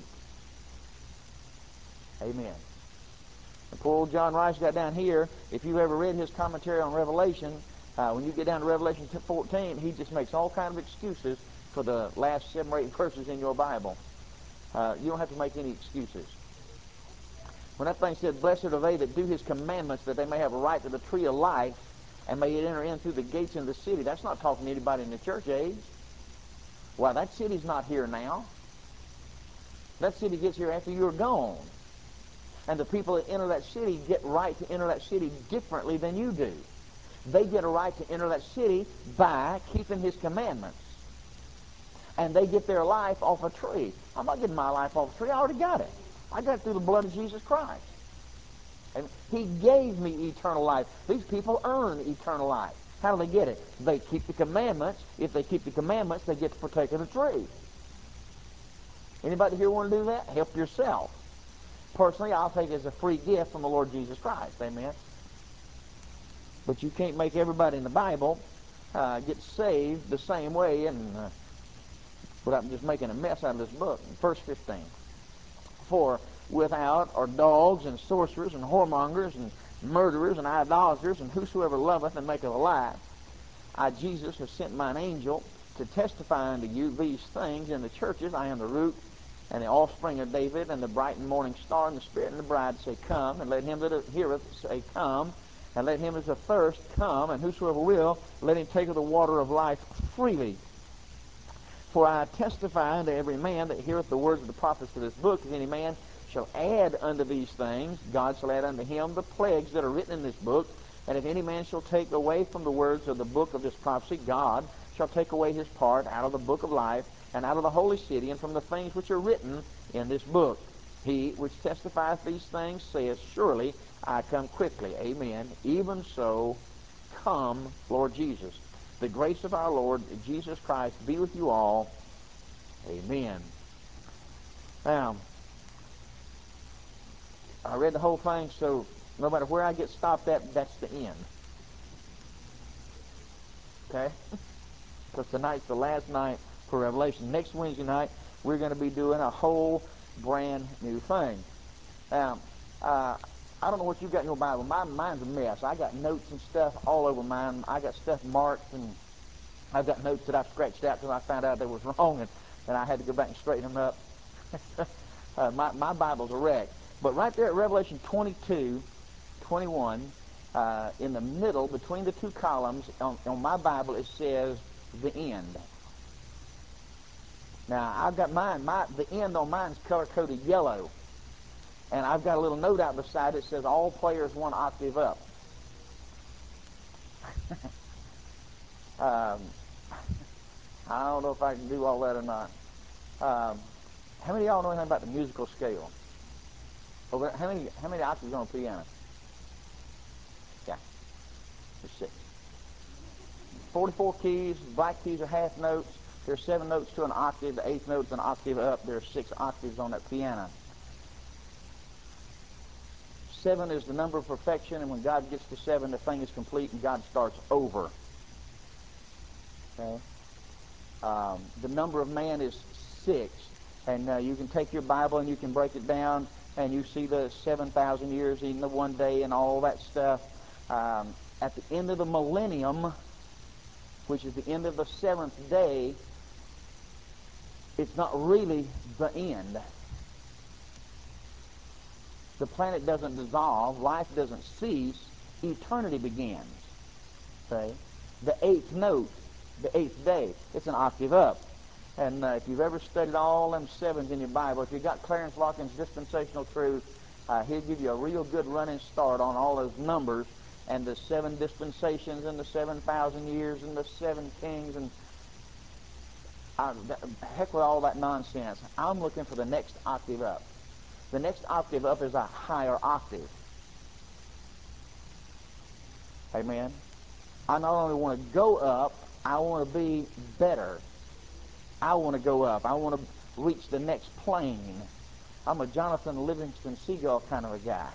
Amen. And poor old John Rice got down here. If you've ever read his commentary on Revelation, when you get down to Revelation 14, he just makes all kinds of excuses for the last 7 or 8 verses in your Bible. You don't have to make any excuses. When that thing said, blessed are they that do his commandments, that they may have a right to the tree of life, and may enter in through the gates into the city, that's not talking to anybody in the church age. Why, that city's not here now. That city gets here after you're gone. And the people that enter that city get right to enter that city differently than you do. They get a right to enter that city by keeping his commandments. And they get their life off a tree. I'm not getting my life off a tree. I already got it. I got it through the blood of Jesus Christ. And he gave me eternal life. These people earn eternal life. How do they get it? They keep the commandments. If they keep the commandments, they get to partake of the tree. Anybody here want to do that? Help yourself. Personally, I'll take it as a free gift from the Lord Jesus Christ. Amen. But you can't make everybody in the Bible get saved the same way and without just making a mess out of this book. Verse 15. For without are dogs and sorcerers and whoremongers and murderers and idolaters and whosoever loveth and maketh a lie. I, Jesus, have sent mine angel to testify unto you these things in the churches. I am the root and the offspring of David, and the bright and morning star, and the Spirit and the bride say, come. And let him that heareth say, come. And let him that is athirst come. And whosoever will, let him take of the water of life freely. For I testify unto every man that heareth the words of the prophets of this book, if any man shall add unto these things, God shall add unto him the plagues that are written in this book. And if any man shall take away from the words of the book of this prophecy, God shall take away his part out of the book of life, and out of the holy city, and from the things which are written in this book. He which testifieth these things saith, Surely I come quickly. Amen. Even so, come, Lord Jesus. The grace of our Lord Jesus Christ be with you all. Amen. Now, I read the whole thing, so no matter where I get stopped at, that's the end. Okay? Because tonight's the last night for Revelation. Next Wednesday night, we're going to be doing a whole brand new thing. Now, I don't know what you've got in your Bible. Mine's a mess. I got notes and stuff all over mine. I got stuff marked, and I've got notes that I've scratched out because I found out they was wrong, and I had to go back and straighten them up. My Bible's a wreck. But right there at Revelation 22:21, in the middle, between the two columns, on my Bible, it says, the end. Now, I've got mine. The end on mine is color-coded yellow. And I've got a little note out beside it that says, all players one octave up. I don't know if I can do all that or not. How many of y'all know anything about the musical scale? How many octaves on a piano? Yeah, there's 6. 44 keys. Black keys are half notes. There's 7 notes to an octave. The 8th note's an octave up. There's 6 octaves on that piano. 7 is the number of perfection, and when God gets to 7, the thing is complete, and God starts over. Okay. The number of man is 6, and you can take your Bible and you can break it down, and you see the 7,000 years in the one day and all that stuff. At the end of the millennium, which is the end of the 7th day, it's not really the end. The planet doesn't dissolve, life doesn't cease, eternity begins. Okay? The 8th note, the 8th day, it's an octave up. And if you've ever studied all them 7s in your Bible, if you've got Clarence Locken's Dispensational Truth, he'll give you a real good running start on all those numbers and the 7 dispensations and the 7,000 years and the 7 kings and heck with all that nonsense. I'm looking for the next octave up. The next octave up is a higher octave. Amen. I not only want to go up, I want to be better. I want to go up. I want to reach the next plane. I'm a Jonathan Livingston Seagull kind of a guy.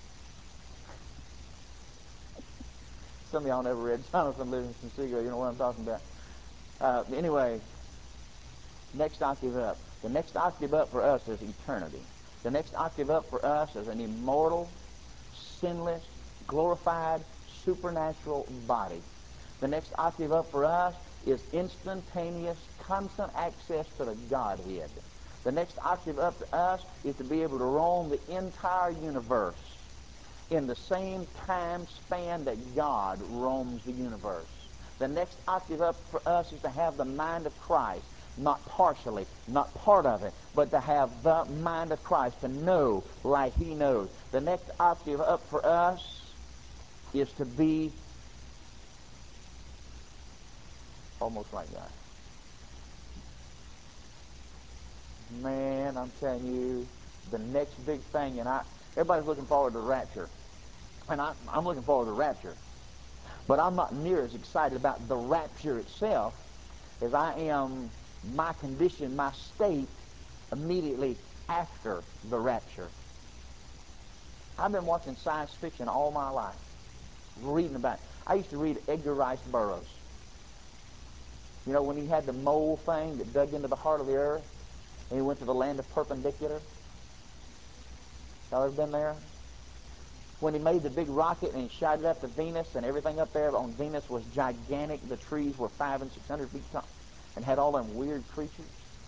Some of y'all never read Jonathan Livingston Seagull. You know what I'm talking about. Anyway, next octave up. The next octave up for us is eternity. The next octave up for us is an immortal, sinless, glorified, supernatural body. The next octave up for us is instantaneous, constant access to the Godhead. The next octave up to us is to be able to roam the entire universe in the same time span that God roams the universe. The next octave up for us is to have the mind of Christ, not partially, not part of it, but to have the mind of Christ, to know like He knows. The next octave up for us is to be almost like that. Man, I'm telling you, the next big thing, and everybody's looking forward to the rapture. And I'm looking forward to the rapture. But I'm not near as excited about the rapture itself as I am my condition, my state, immediately after the rapture. I've been watching science fiction all my life, reading about it. I used to read Edgar Rice Burroughs. You know, when he had the mole thing that dug into the heart of the earth, and he went to the land of perpendicular. Y'all ever been there? When he made the big rocket and he shot it up to Venus, and everything up there on Venus was gigantic. The trees were 500 and 600 feet tall and had all them weird creatures.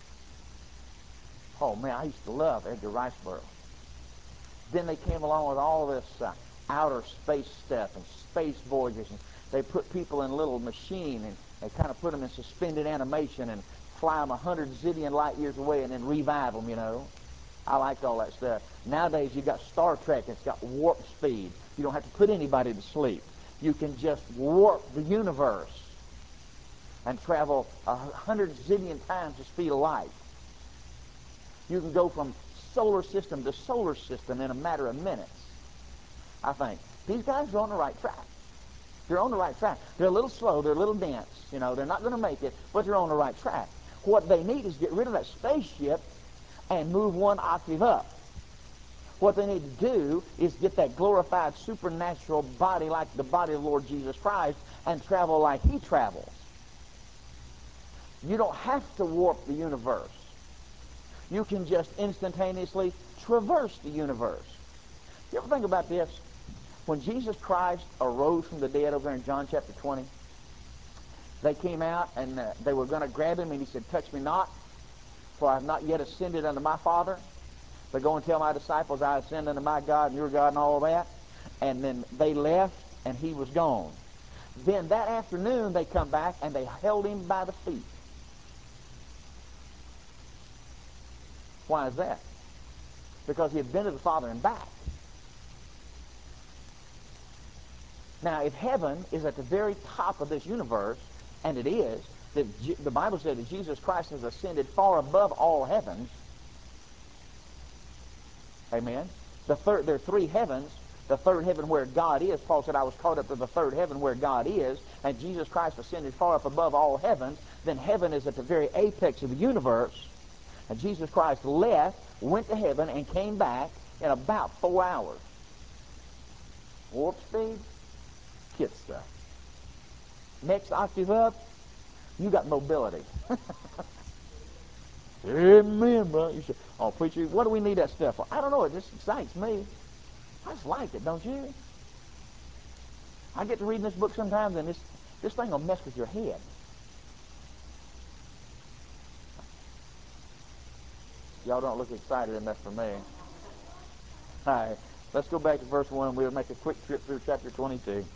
Oh, man, I used to love Edgar Rice Burroughs. Then they came along with all this outer space stuff and space voyages, and they put people in a little machine, and they kind of put them in suspended animation and fly them 100 zillion light years away and then revive them, you know. I liked all that stuff. Nowadays, you've got Star Trek. It's got warp speed. You don't have to put anybody to sleep. You can just warp the universe and travel 100 zillion times the speed of light. You can go from solar system to solar system in a matter of minutes, I think. These guys are on the right track. They're on the right track. They're a little slow. They're a little dense. You know, they're not going to make it, but they're on the right track. What they need is get rid of that spaceship and move one octave up. What they need to do is get that glorified supernatural body like the body of the Lord Jesus Christ and travel like He travels. You don't have to warp the universe. You can just instantaneously traverse the universe. You ever think about this? When Jesus Christ arose from the dead over there in John chapter 20, they came out and they were going to grab Him, and He said, "Touch me not, for I have not yet ascended unto my Father. But go and tell my disciples, I ascend unto my God and your God," and all of that. And then they left, and He was gone. Then that afternoon they come back, and they held Him by the feet. Why is that? Because He had been to the Father and back. Now, if heaven is at the very top of this universe, and it is, that the Bible said that Jesus Christ has ascended far above all heavens. Amen. There are three heavens. The third heaven where God is. Paul said, "I was caught up to the third heaven where God is." And Jesus Christ ascended far up above all heavens. Then heaven is at the very apex of the universe. And Jesus Christ left, went to heaven, and came back in about 4 hours. Warp speed? Kid stuff. Next octave up, you got mobility. Amen, brother. You say, "Oh, preacher, what do we need that stuff for?" I don't know. It just excites me. I just like it, don't you? I get to reading this book sometimes, and this thing will mess with your head. Y'all don't look excited enough for me. All right, let's go back to verse 1. We'll make a quick trip through chapter 22.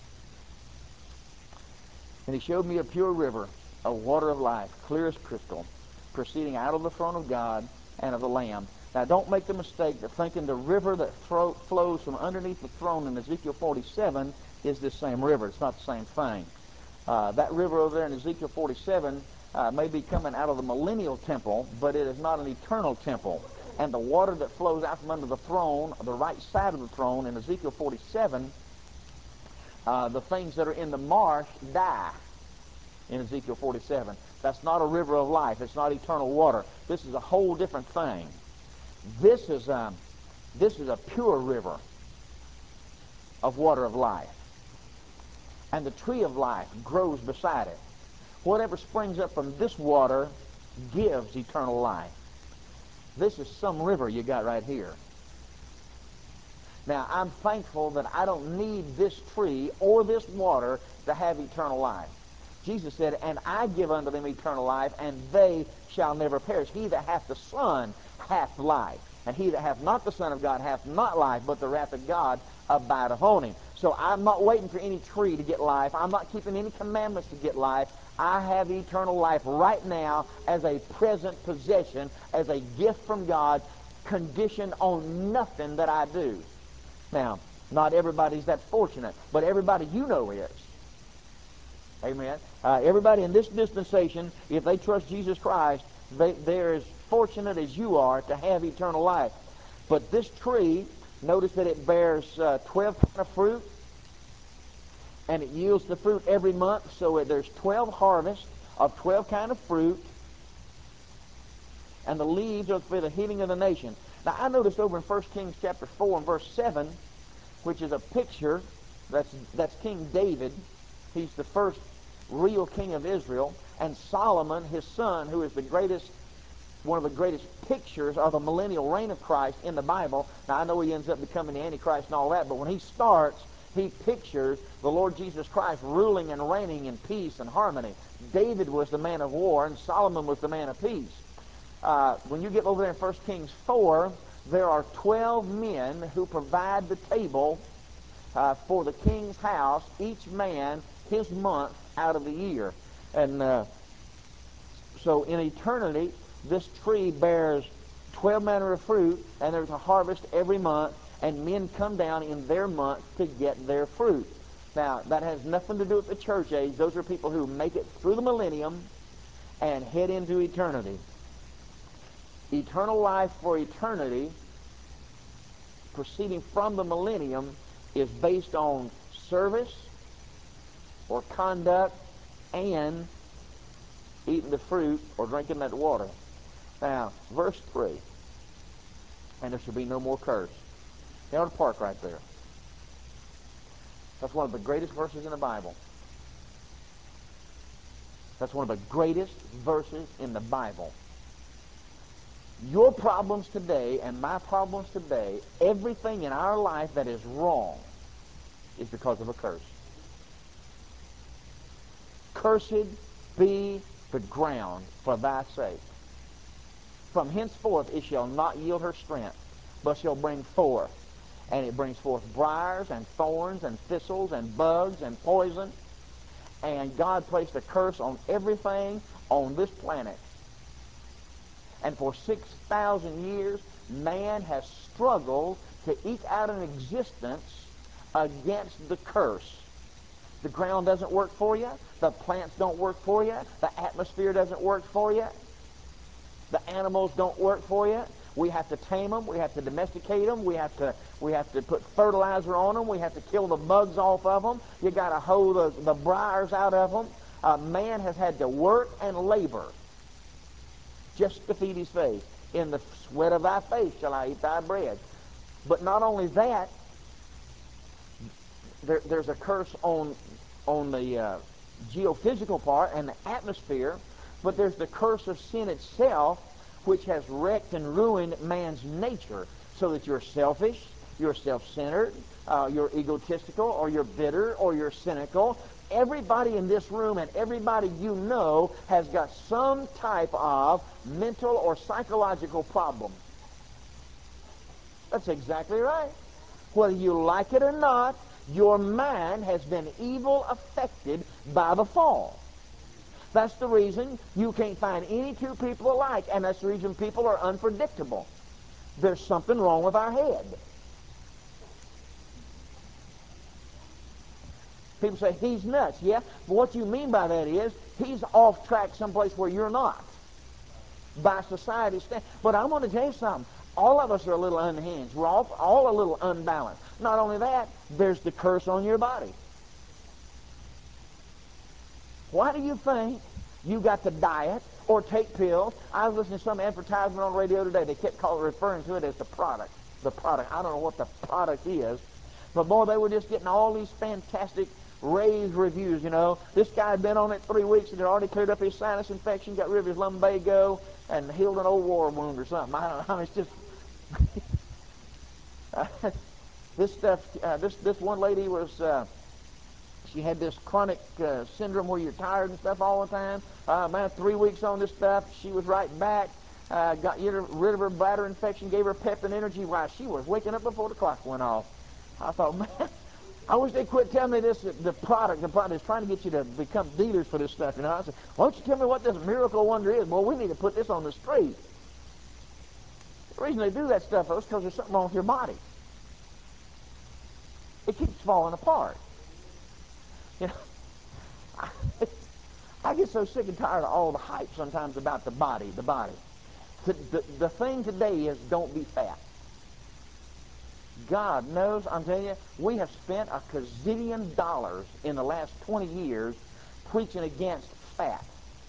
"And He showed me a pure river, a water of life, clear as crystal, proceeding out of the throne of God and of the Lamb." Now, don't make the mistake of thinking the river that flows from underneath the throne in Ezekiel 47 is this same river. It's not the same thing. That river over there in Ezekiel 47 may be coming out of the millennial temple, but it is not an eternal temple. And the water that flows out from under the throne, the right side of the throne in Ezekiel 47, the things that are in the marsh die in Ezekiel 47. That's not a river of life. It's not eternal water. This is a whole different thing. This is a pure river of water of life. And the tree of life grows beside it. Whatever springs up from this water gives eternal life. This is some river you got right here. Now, I'm thankful that I don't need this tree or this water to have eternal life. Jesus said, "And I give unto them eternal life, and they shall never perish. He that hath the Son hath life. And he that hath not the Son of God hath not life, but the wrath of God abideth on him." So I'm not waiting for any tree to get life. I'm not keeping any commandments to get life. I have eternal life right now as a present possession, as a gift from God, conditioned on nothing that I do. Now, not everybody's that fortunate, but everybody you know is. Amen. Everybody in this dispensation, if they trust Jesus Christ, they're as fortunate as you are to have eternal life. But this tree, notice that it bears 12 kind of fruit, and it yields the fruit every month. So there's 12 harvests of 12 kind of fruit, and the leaves are for the healing of the nation. Now, I noticed over in 1 Kings chapter 4 and verse 7, which is a picture, that's King David. He's the first real king of Israel. And Solomon, his son, who is one of the greatest pictures of the millennial reign of Christ in the Bible. Now, I know he ends up becoming the Antichrist and all that, but when he starts, he pictures the Lord Jesus Christ ruling and reigning in peace and harmony. David was the man of war, and Solomon was the man of peace. When you get over there in 1 Kings 4, there are 12 men who provide the table for the king's house, each man his month out of the year. And so in eternity, this tree bears 12 manner of fruit, and there's a harvest every month, and men come down in their month to get their fruit. Now, that has nothing to do with the church age. Those are people who make it through the millennium and head into eternity. Eternal life for eternity, proceeding from the millennium, is based on service or conduct and eating the fruit or drinking that water. Now, verse 3, and there shall be no more curse. You ought to park right there. That's one of the greatest verses in the Bible. That's one of the greatest verses in the Bible. Your problems today and my problems today, everything in our life that is wrong is because of a curse. Cursed be the ground for thy sake. From henceforth it shall not yield her strength, but shall bring forth. And it brings forth briars and thorns and thistles and bugs and poison. And God placed a curse on everything on this planet. And for 6,000 years, man has struggled to eke out an existence against the curse. The ground doesn't work for you. The plants don't work for you. The atmosphere doesn't work for you. The animals don't work for you. We have to tame them. We have to domesticate them. We have to put fertilizer on them. We have to kill the bugs off of them. You got to hoe the briars out of them. Man has had to work and labor just to feed his face. In the sweat of thy face shall I eat thy bread. But not only that, there's a curse on the geophysical part and the atmosphere, but there's the curse of sin itself, which has wrecked and ruined man's nature, so that you're selfish, you're self-centered, you're egotistical, or you're bitter, or you're cynical. Everybody in this room and everybody you know has got some type of mental or psychological problem. That's exactly right. Whether you like it or not, your mind has been evil affected by the fall. That's the reason you can't find any two people alike, and that's the reason people are unpredictable. There's something wrong with our head. People say, he's nuts. Yeah, but what you mean by that is he's off track someplace where you're not. By society's standards. But I'm going to tell you something. All of us are a little unhinged. We're all a little unbalanced. Not only that, there's the curse on your body. Why do you think you got to diet or take pills? I was listening to some advertisement on the radio today. They kept referring to it as the product. The product. I don't know what the product is. But boy, they were just getting all these fantastic rave reviews, you know. This guy had been on it 3 weeks and had already cleared up his sinus infection, got rid of his lumbago, and healed an old war wound or something. I don't know. I mean, it's just... this stuff, this one lady was... she had this chronic syndrome where you're tired and stuff all the time. About 3 weeks on this stuff, she was right back. Got rid of her bladder infection, gave her pep and energy. Why, she was waking up before the clock went off. I thought, man, I wish they'd quit telling me this, the product is trying to get you to become dealers for this stuff. You know, I said, why don't you tell me what this miracle wonder is? Well, we need to put this on the street. The reason they do that stuff, though, is because there's something wrong with your body. It keeps falling apart. You know, I get so sick and tired of all the hype sometimes about the body. The thing today is don't be fat. God knows, I'm telling you, we have spent a gazillion dollars in the last 20 years preaching against fat.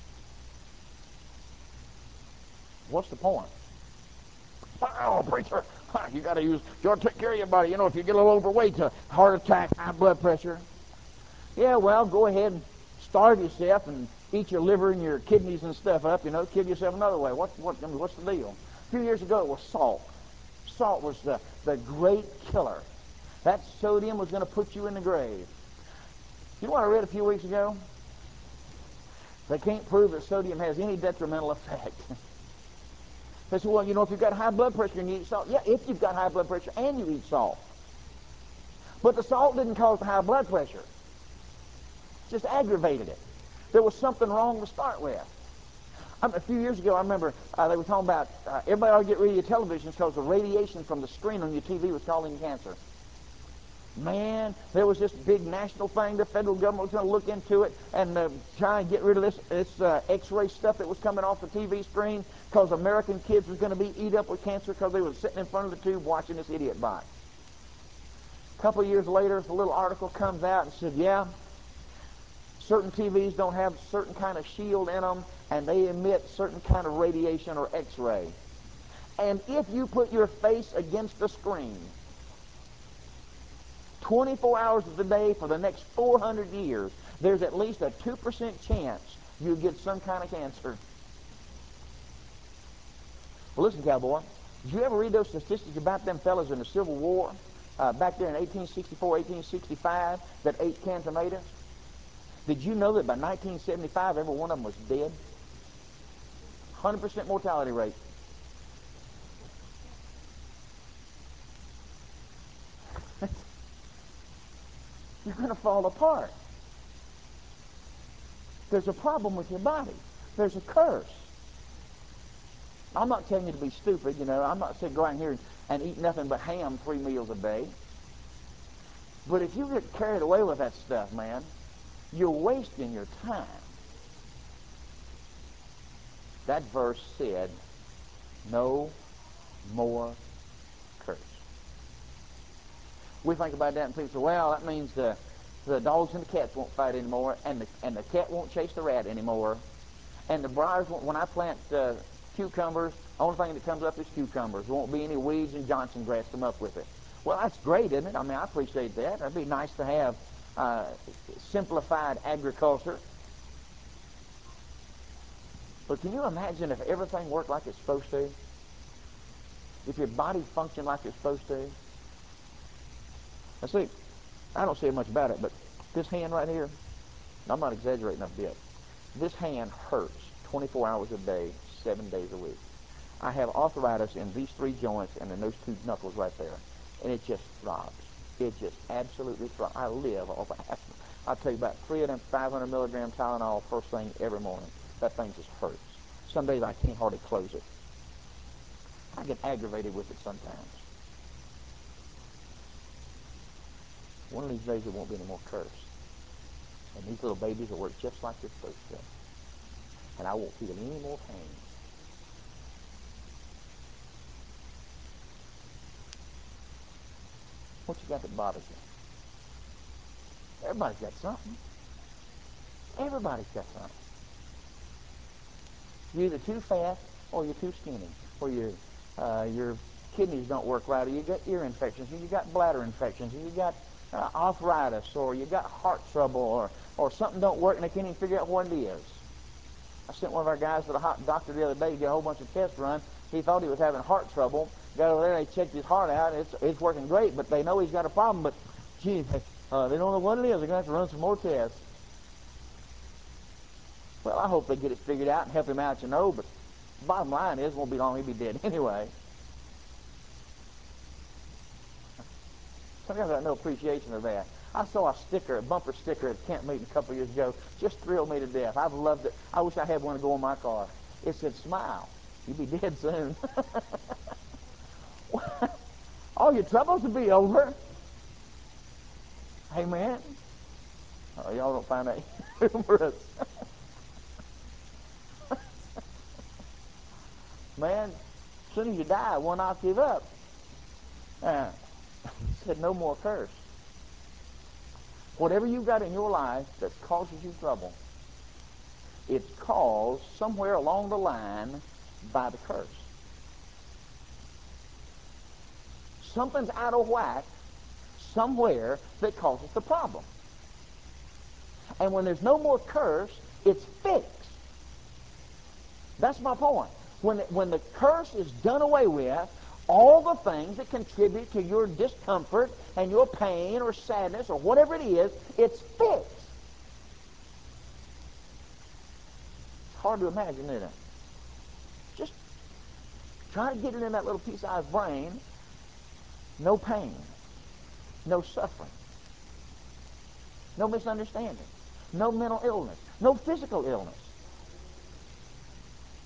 What's the point? Oh, preacher, you got to take care of your body. You know, if you get a little overweight, heart attack, high blood pressure. Yeah, well, go ahead and starve yourself and eat your liver and your kidneys and stuff up. You know, kill yourself another way. What's the deal? A few years ago, it was salt. Salt was the great killer. That sodium was going to put you in the grave. You know what I read a few weeks ago? They can't prove that sodium has any detrimental effect. They said, well, you know, if you've got high blood pressure and you eat salt. Yeah, if you've got high blood pressure and you eat salt. But the salt didn't cause the high blood pressure. It just aggravated it. There was something wrong to start with. A few years ago, I remember they were talking about everybody ought to get rid of your televisions because the radiation from the screen on your TV was causing cancer. Man, there was this big national thing. The federal government was going to look into it and try and get rid of this X-ray stuff that was coming off the TV screen because American kids was going to be eat up with cancer because they were sitting in front of the tube watching this idiot box. A couple of years later, a little article comes out and said, yeah, certain TVs don't have certain kind of shield in them, and they emit certain kind of radiation or X-ray. And if you put your face against the screen 24 hours of the day for the next 400 years, there's at least a 2% chance you'll get some kind of cancer. Well, listen, cowboy, did you ever read those statistics about them fellas in the Civil War back there in 1864, 1865 that ate canned tomatoes? Did you know that by 1975, every one of them was dead? 100% mortality rate. You're going to fall apart. There's a problem with your body. There's a curse. I'm not telling you to be stupid, you know. I'm not saying go out here and eat nothing but ham 3 meals a day. But if you get carried away with that stuff, man, you're wasting your time. That verse said, no more curse. We think about that and think, well, that means the dogs and the cats won't fight anymore, and the cat won't chase the rat anymore, and the briars won't. When I plant cucumbers, the only thing that comes up is cucumbers. There won't be any weeds and Johnson grass come up with it. Well, that's great, isn't it? I mean, I appreciate that. It'd be nice to have simplified agriculture. But can you imagine if everything worked like it's supposed to? If your body functioned like it's supposed to? Now see, I don't say much about it, but this hand right here, I'm not exaggerating a bit. This hand hurts 24 hours a day, 7 days a week. I have arthritis in these 3 joints and in those 2 knuckles right there. And it just throbs. It just absolutely throbs. I live off of aspirin. I'll tell you about 3 of them 500 milligram Tylenol first thing every morning. That thing just hurts. Some days I can't hardly close it. I get aggravated with it sometimes. One of these days there won't be any more curse. And these little babies will work just like they're supposed to. And I won't feel any more pain. What you got that bothers you? Everybody's got something. Everybody's got something. You're either too fat or you're too skinny, or your kidneys don't work right, or you got ear infections, or you got bladder infections, or you got arthritis, or you got heart trouble, or something don't work and they can't even figure out what it is. I sent one of our guys to the doctor the other day to get a whole bunch of tests run. He thought he was having heart trouble. Got over there, they checked his heart out. It's working great, but they know he's got a problem. But, gee, they don't know what it is. They're going to have to run some more tests. Well, I hope they get it figured out and help him out, you know. But the bottom line is, it won't be long, he'll be dead anyway. Some guys got no appreciation of that. I saw a bumper sticker at camp meeting a couple of years ago. Just thrilled me to death. I've loved it. I wish I had one to go on my car. It said, "Smile. You'll be dead soon." All your troubles will be over. Amen. Oh, y'all don't find that humorous. Man, as soon as you die, 1 octave up. Said no more curse. Whatever you've got in your life that causes you trouble, it's caused somewhere along the line by the curse. Something's out of whack somewhere that causes the problem. And when there's no more curse, it's fixed. That's my point. When the curse is done away with, all the things that contribute to your discomfort and your pain or sadness or whatever it is, it's fixed. It's hard to imagine, isn't it? Just try to get it in that little pea-sized brain. No pain, no suffering, no misunderstanding, no mental illness, no physical illness.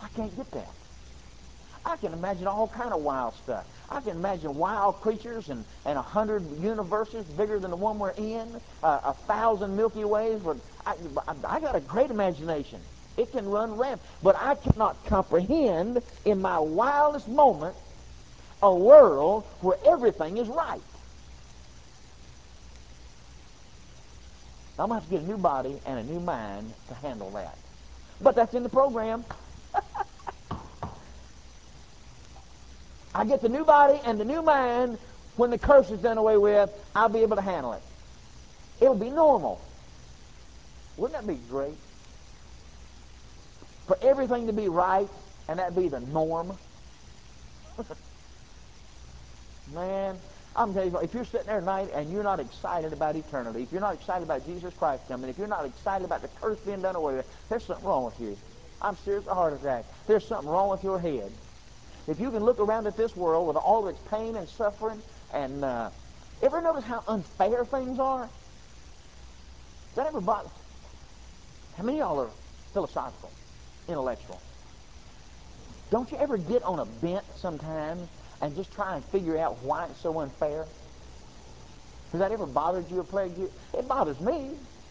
I can't get that. I can imagine all kind of wild stuff. I can imagine wild creatures and 100 universes bigger than the one we're in, 1,000 Milky Ways. But I got a great imagination. It can run rampant. But I cannot comprehend in my wildest moment a world where everything is right. I'm going to have to get a new body and a new mind to handle that. But that's in the program. I get the new body and the new mind. When the curse is done away with, I'll be able to handle it. It'll be normal. Wouldn't that be great? For everything to be right and that be the norm. Man, I'm telling you, if you're sitting there tonight and you're not excited about eternity, if you're not excited about Jesus Christ coming, if you're not excited about the curse being done away with, there's something wrong with you. I'm serious, a heart attack. There's something wrong with your head. If you can look around at this world with all of its pain and suffering, and ever notice how unfair things are? Does that ever bother? How many of y'all are philosophical, intellectual? Don't you ever get on a bent sometimes and just try and figure out why it's so unfair? Has that ever bothered you or plagued you? It bothers me.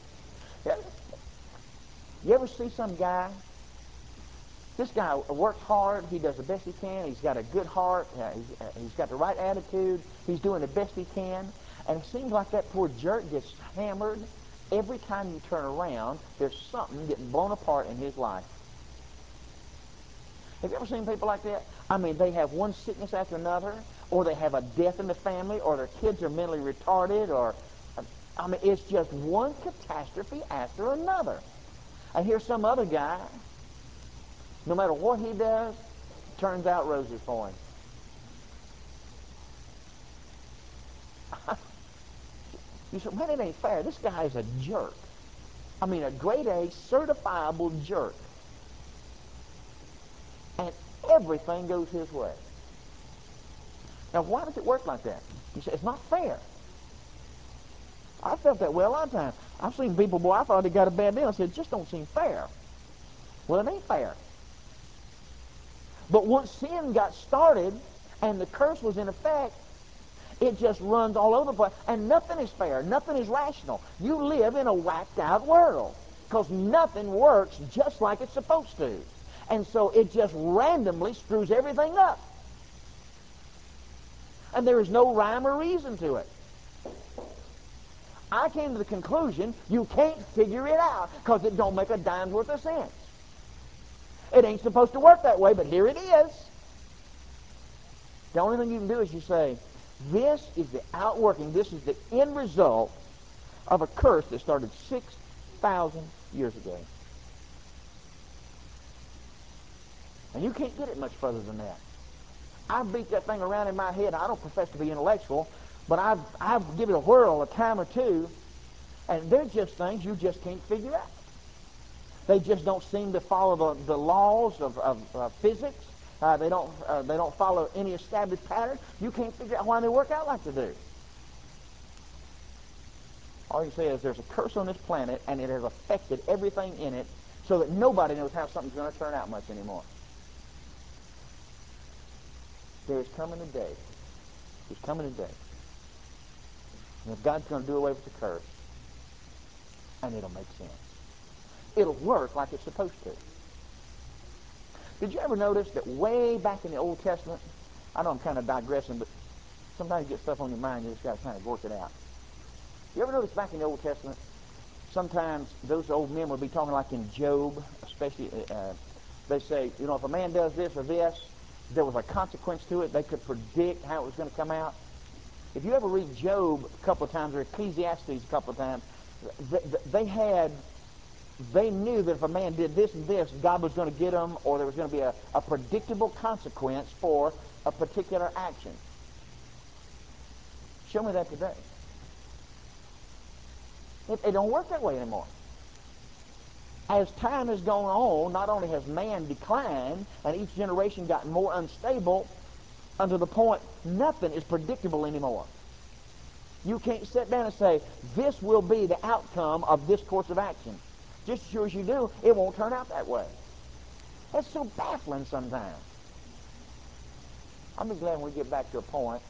You ever see some guy? This guy works hard. He does the best he can. He's got a good heart. He's got the right attitude. He's doing the best he can. And it seems like that poor jerk gets hammered. Every time you turn around, there's something getting blown apart in his life. Have you ever seen people like that? I mean, they have one sickness after another, or they have a death in the family, or their kids are mentally retarded, or, I mean, it's just one catastrophe after another. And here's some other guy, no matter what he does, it turns out roses for him. You say, man, it ain't fair. This guy is a jerk. I mean, a grade A certifiable jerk. And everything goes his way. Now, why does it work like that? You say, it's not fair. I felt that way a lot of times. I've seen people, boy, I thought they got a bad deal. I said, it just don't seem fair. Well, it ain't fair. But once sin got started and the curse was in effect, it just runs all over the place. And nothing is fair. Nothing is rational. You live in a whacked out world because nothing works just like it's supposed to. And so it just randomly screws everything up. And there is no rhyme or reason to it. I came to the conclusion you can't figure it out because it don't make a dime's worth of sense. It ain't supposed to work that way, but here it is. The only thing you can do is you say, this is the outworking, this is the end result of a curse that started 6,000 years ago. And you can't get it much further than that. I've beat that thing around in my head. I don't profess to be intellectual, but I've given it a whirl a time or two, and they're just things you just can't figure out. They just don't seem to follow the laws of physics. They don't follow any established pattern. You can't figure out why they work out like they do. All you say is there's a curse on this planet, and it has affected everything in it so that nobody knows how something's going to turn out much anymore. There's coming a day. There's coming a day. And if God's going to do away with the curse, and it'll make sense. It'll work like it's supposed to. Did you ever notice that way back in the Old Testament, I know I'm kind of digressing, but sometimes you get stuff on your mind, you just got to kind of work it out. You ever notice back in the Old Testament, sometimes those old men would be talking like in Job, especially, they say, you know, if a man does this or this, there was a consequence to it. They could predict how it was going to come out. If you ever read Job a couple of times, or Ecclesiastes a couple of times, they knew that if a man did this and this, God was going to get him, or there was going to be a predictable consequence for a particular action. Show me that today. It don't work that way anymore. As time has gone on, not only has man declined, and each generation gotten more unstable, unto the point nothing is predictable anymore. You can't sit down and say, this will be the outcome of this course of action. Just as sure as you do, it won't turn out that way. That's so baffling sometimes. I'm just glad when we get back to a point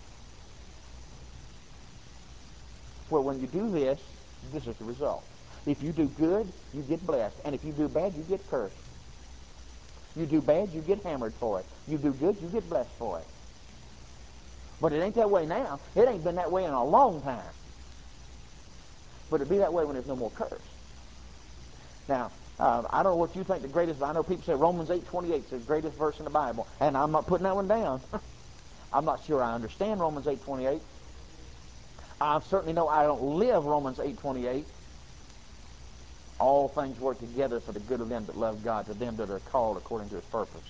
where when you do this, this is the result. If you do good, you get blessed. And if you do bad, you get cursed. You do bad, you get hammered for it. You do good, you get blessed for it. But it ain't that way now. It ain't been that way in a long time. But it'll be that way when there's no more curse. Now, I don't know what you think the greatest, I know people say Romans 8:28 is the greatest verse in the Bible. And I'm not putting that one down. I'm not sure I understand Romans 8:28. I certainly know I don't live Romans 8:28. All things work together for the good of them that love God, to them that are called according to His purpose.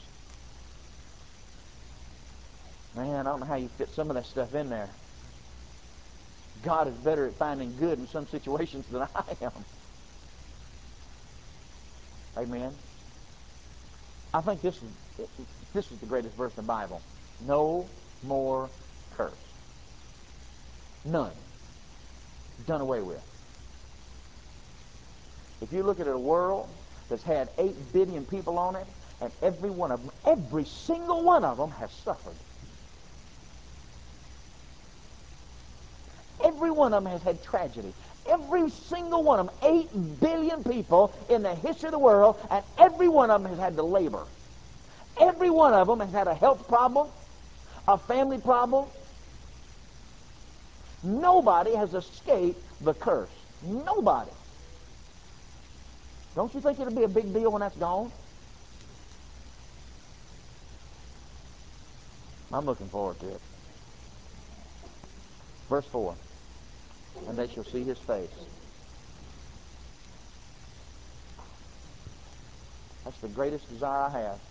Man, I don't know how you fit some of that stuff in there. God is better at finding good in some situations than I am. Amen. I think this is the greatest verse in the Bible. No more curse. None. Done away with. If you look at a world that's had 8 billion people on it, and every one of them, every single one of them has suffered. Every one of them has had tragedy. Every single one of them, 8 billion people in the history of the world, and every one of them has had to labor. Every one of them has had a health problem, a family problem. Nobody has escaped the curse. Nobody. Don't you think it'll be a big deal when that's gone? I'm looking forward to it. Verse 4. And they shall see His face. That's the greatest desire I have.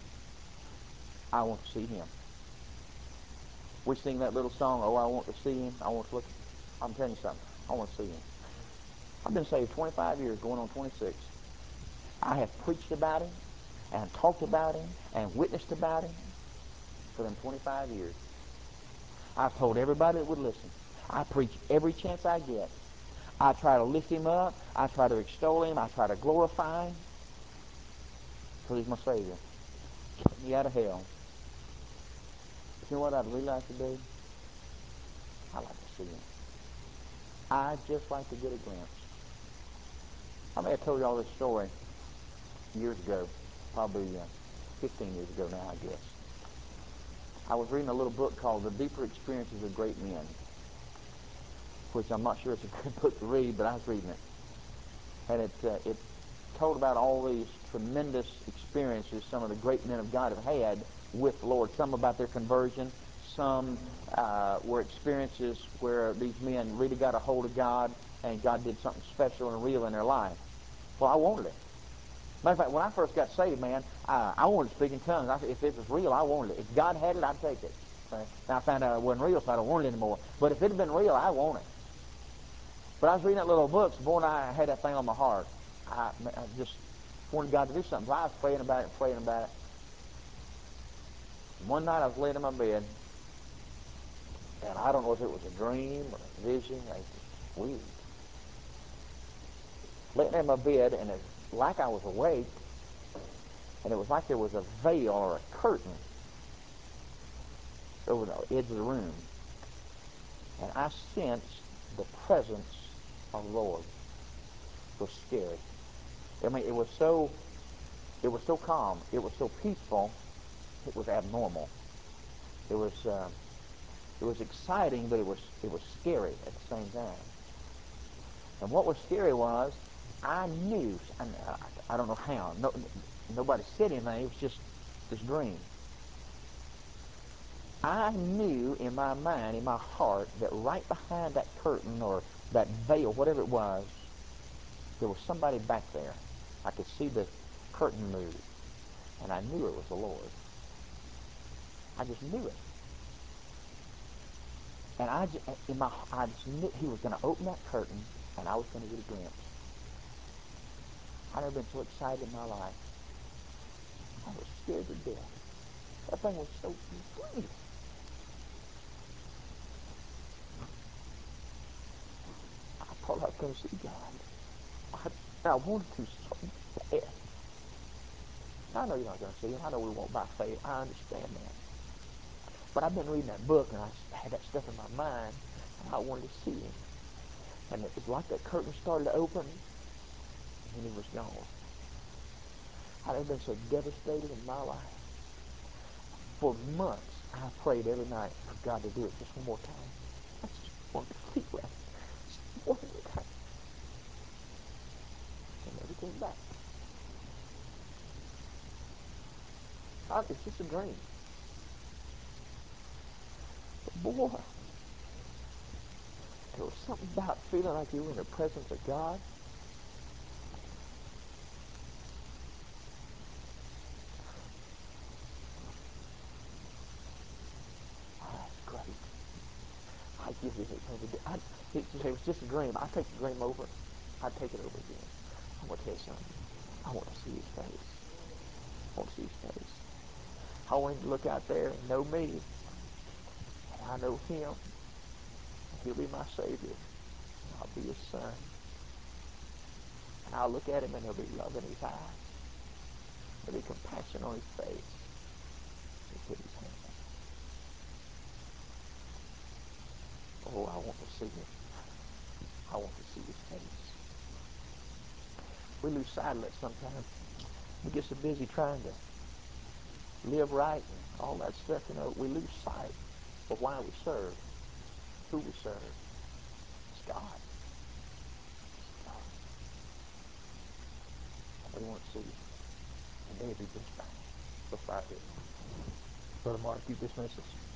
I want to see Him. We sing that little song, oh, I want to see Him. I want to look. I'm telling you something. I want to see Him. I've been saved 25 years, going on 26. I have preached about Him, and talked about Him, and witnessed about Him for them 25 years. I've told everybody that would listen. I preach every chance I get. I try to lift Him up. I try to extol Him. I try to glorify Him. Because He's my Savior. Get me out of hell. But you know what I'd really like to do? I'd like to see Him. I'd just like to get a glimpse. I may have told you all this story years ago, probably 15 years ago now, I guess. I was reading a little book called The Deeper Experiences of Great Men, which I'm not sure it's a good book to read, but I was reading it. And it told about all these tremendous experiences some of the great men of God have had with the Lord. Some about their conversion. Some were experiences where these men really got a hold of God and God did something special and real in their life. Well, I wanted it. Matter of fact, when I first got saved, man, I wanted to speak in tongues. If it was real, I wanted it. If God had it, I'd take it. Okay? Now, I found out it wasn't real, so I don't want it anymore. But if it had been real, I want it. But I was reading that little book, so boy, and I had that thing on my heart. I just wanted God to do something. So I was praying about it, praying about it. And one night I was laying in my bed, and I don't know if it was a dream or a vision. It was weird. Laying in my bed, and it's like I was awake, and it was like there was a veil or a curtain over the edge of the room. And I sensed the presence of the Lord. It was scary. I mean, it was so calm. It was so peaceful. It was abnormal. It was exciting, but it was scary at the same time. And what was scary was, I knew. I don't know how. Nobody said anything. It was just this dream. I knew in my mind, in my heart, that right behind that curtain or that veil, whatever it was, there was somebody back there. I could see the curtain move, and I knew it was the Lord. I just knew it. And I just knew He was going to open that curtain, and I was going to get a glimpse. I've never been so excited in my life. I was scared to death. That thing was so real. I thought I was going to see God. I wanted to so bad. I know you're not going to see him. I know we won't by faith. I understand that. But I've been reading that book, and I had that stuff in my mind, and I wanted to see him. And it was like that curtain started to open, and he was gone. I'd never been so devastated in my life. For months, I prayed every night for God to do it just one more time. I just wanted to feel that. Just one more time. And never came back. It's just a dream. But boy, there was something about feeling like you were in the presence of God. Oh, that's great. I give you it was just a dream. I take the dream over. I take it over again. I'm going to tell you something. I want to see his face. I want to see his face. I want him to look out there and know me. And I know him. And he'll be my Savior. And I'll be his son. And I'll look at him and there'll be love in his eyes. There'll be compassion on his face. He'll put his hand up. Oh, I want to see him. I want to see his face. We lose sight of it sometimes. We get so busy trying to live right and all that stuff, we lose sight of why we serve, who we serve. It's God. It's God. And we want to see the day be just fine. Before I do. Brother Mark, you dismiss us.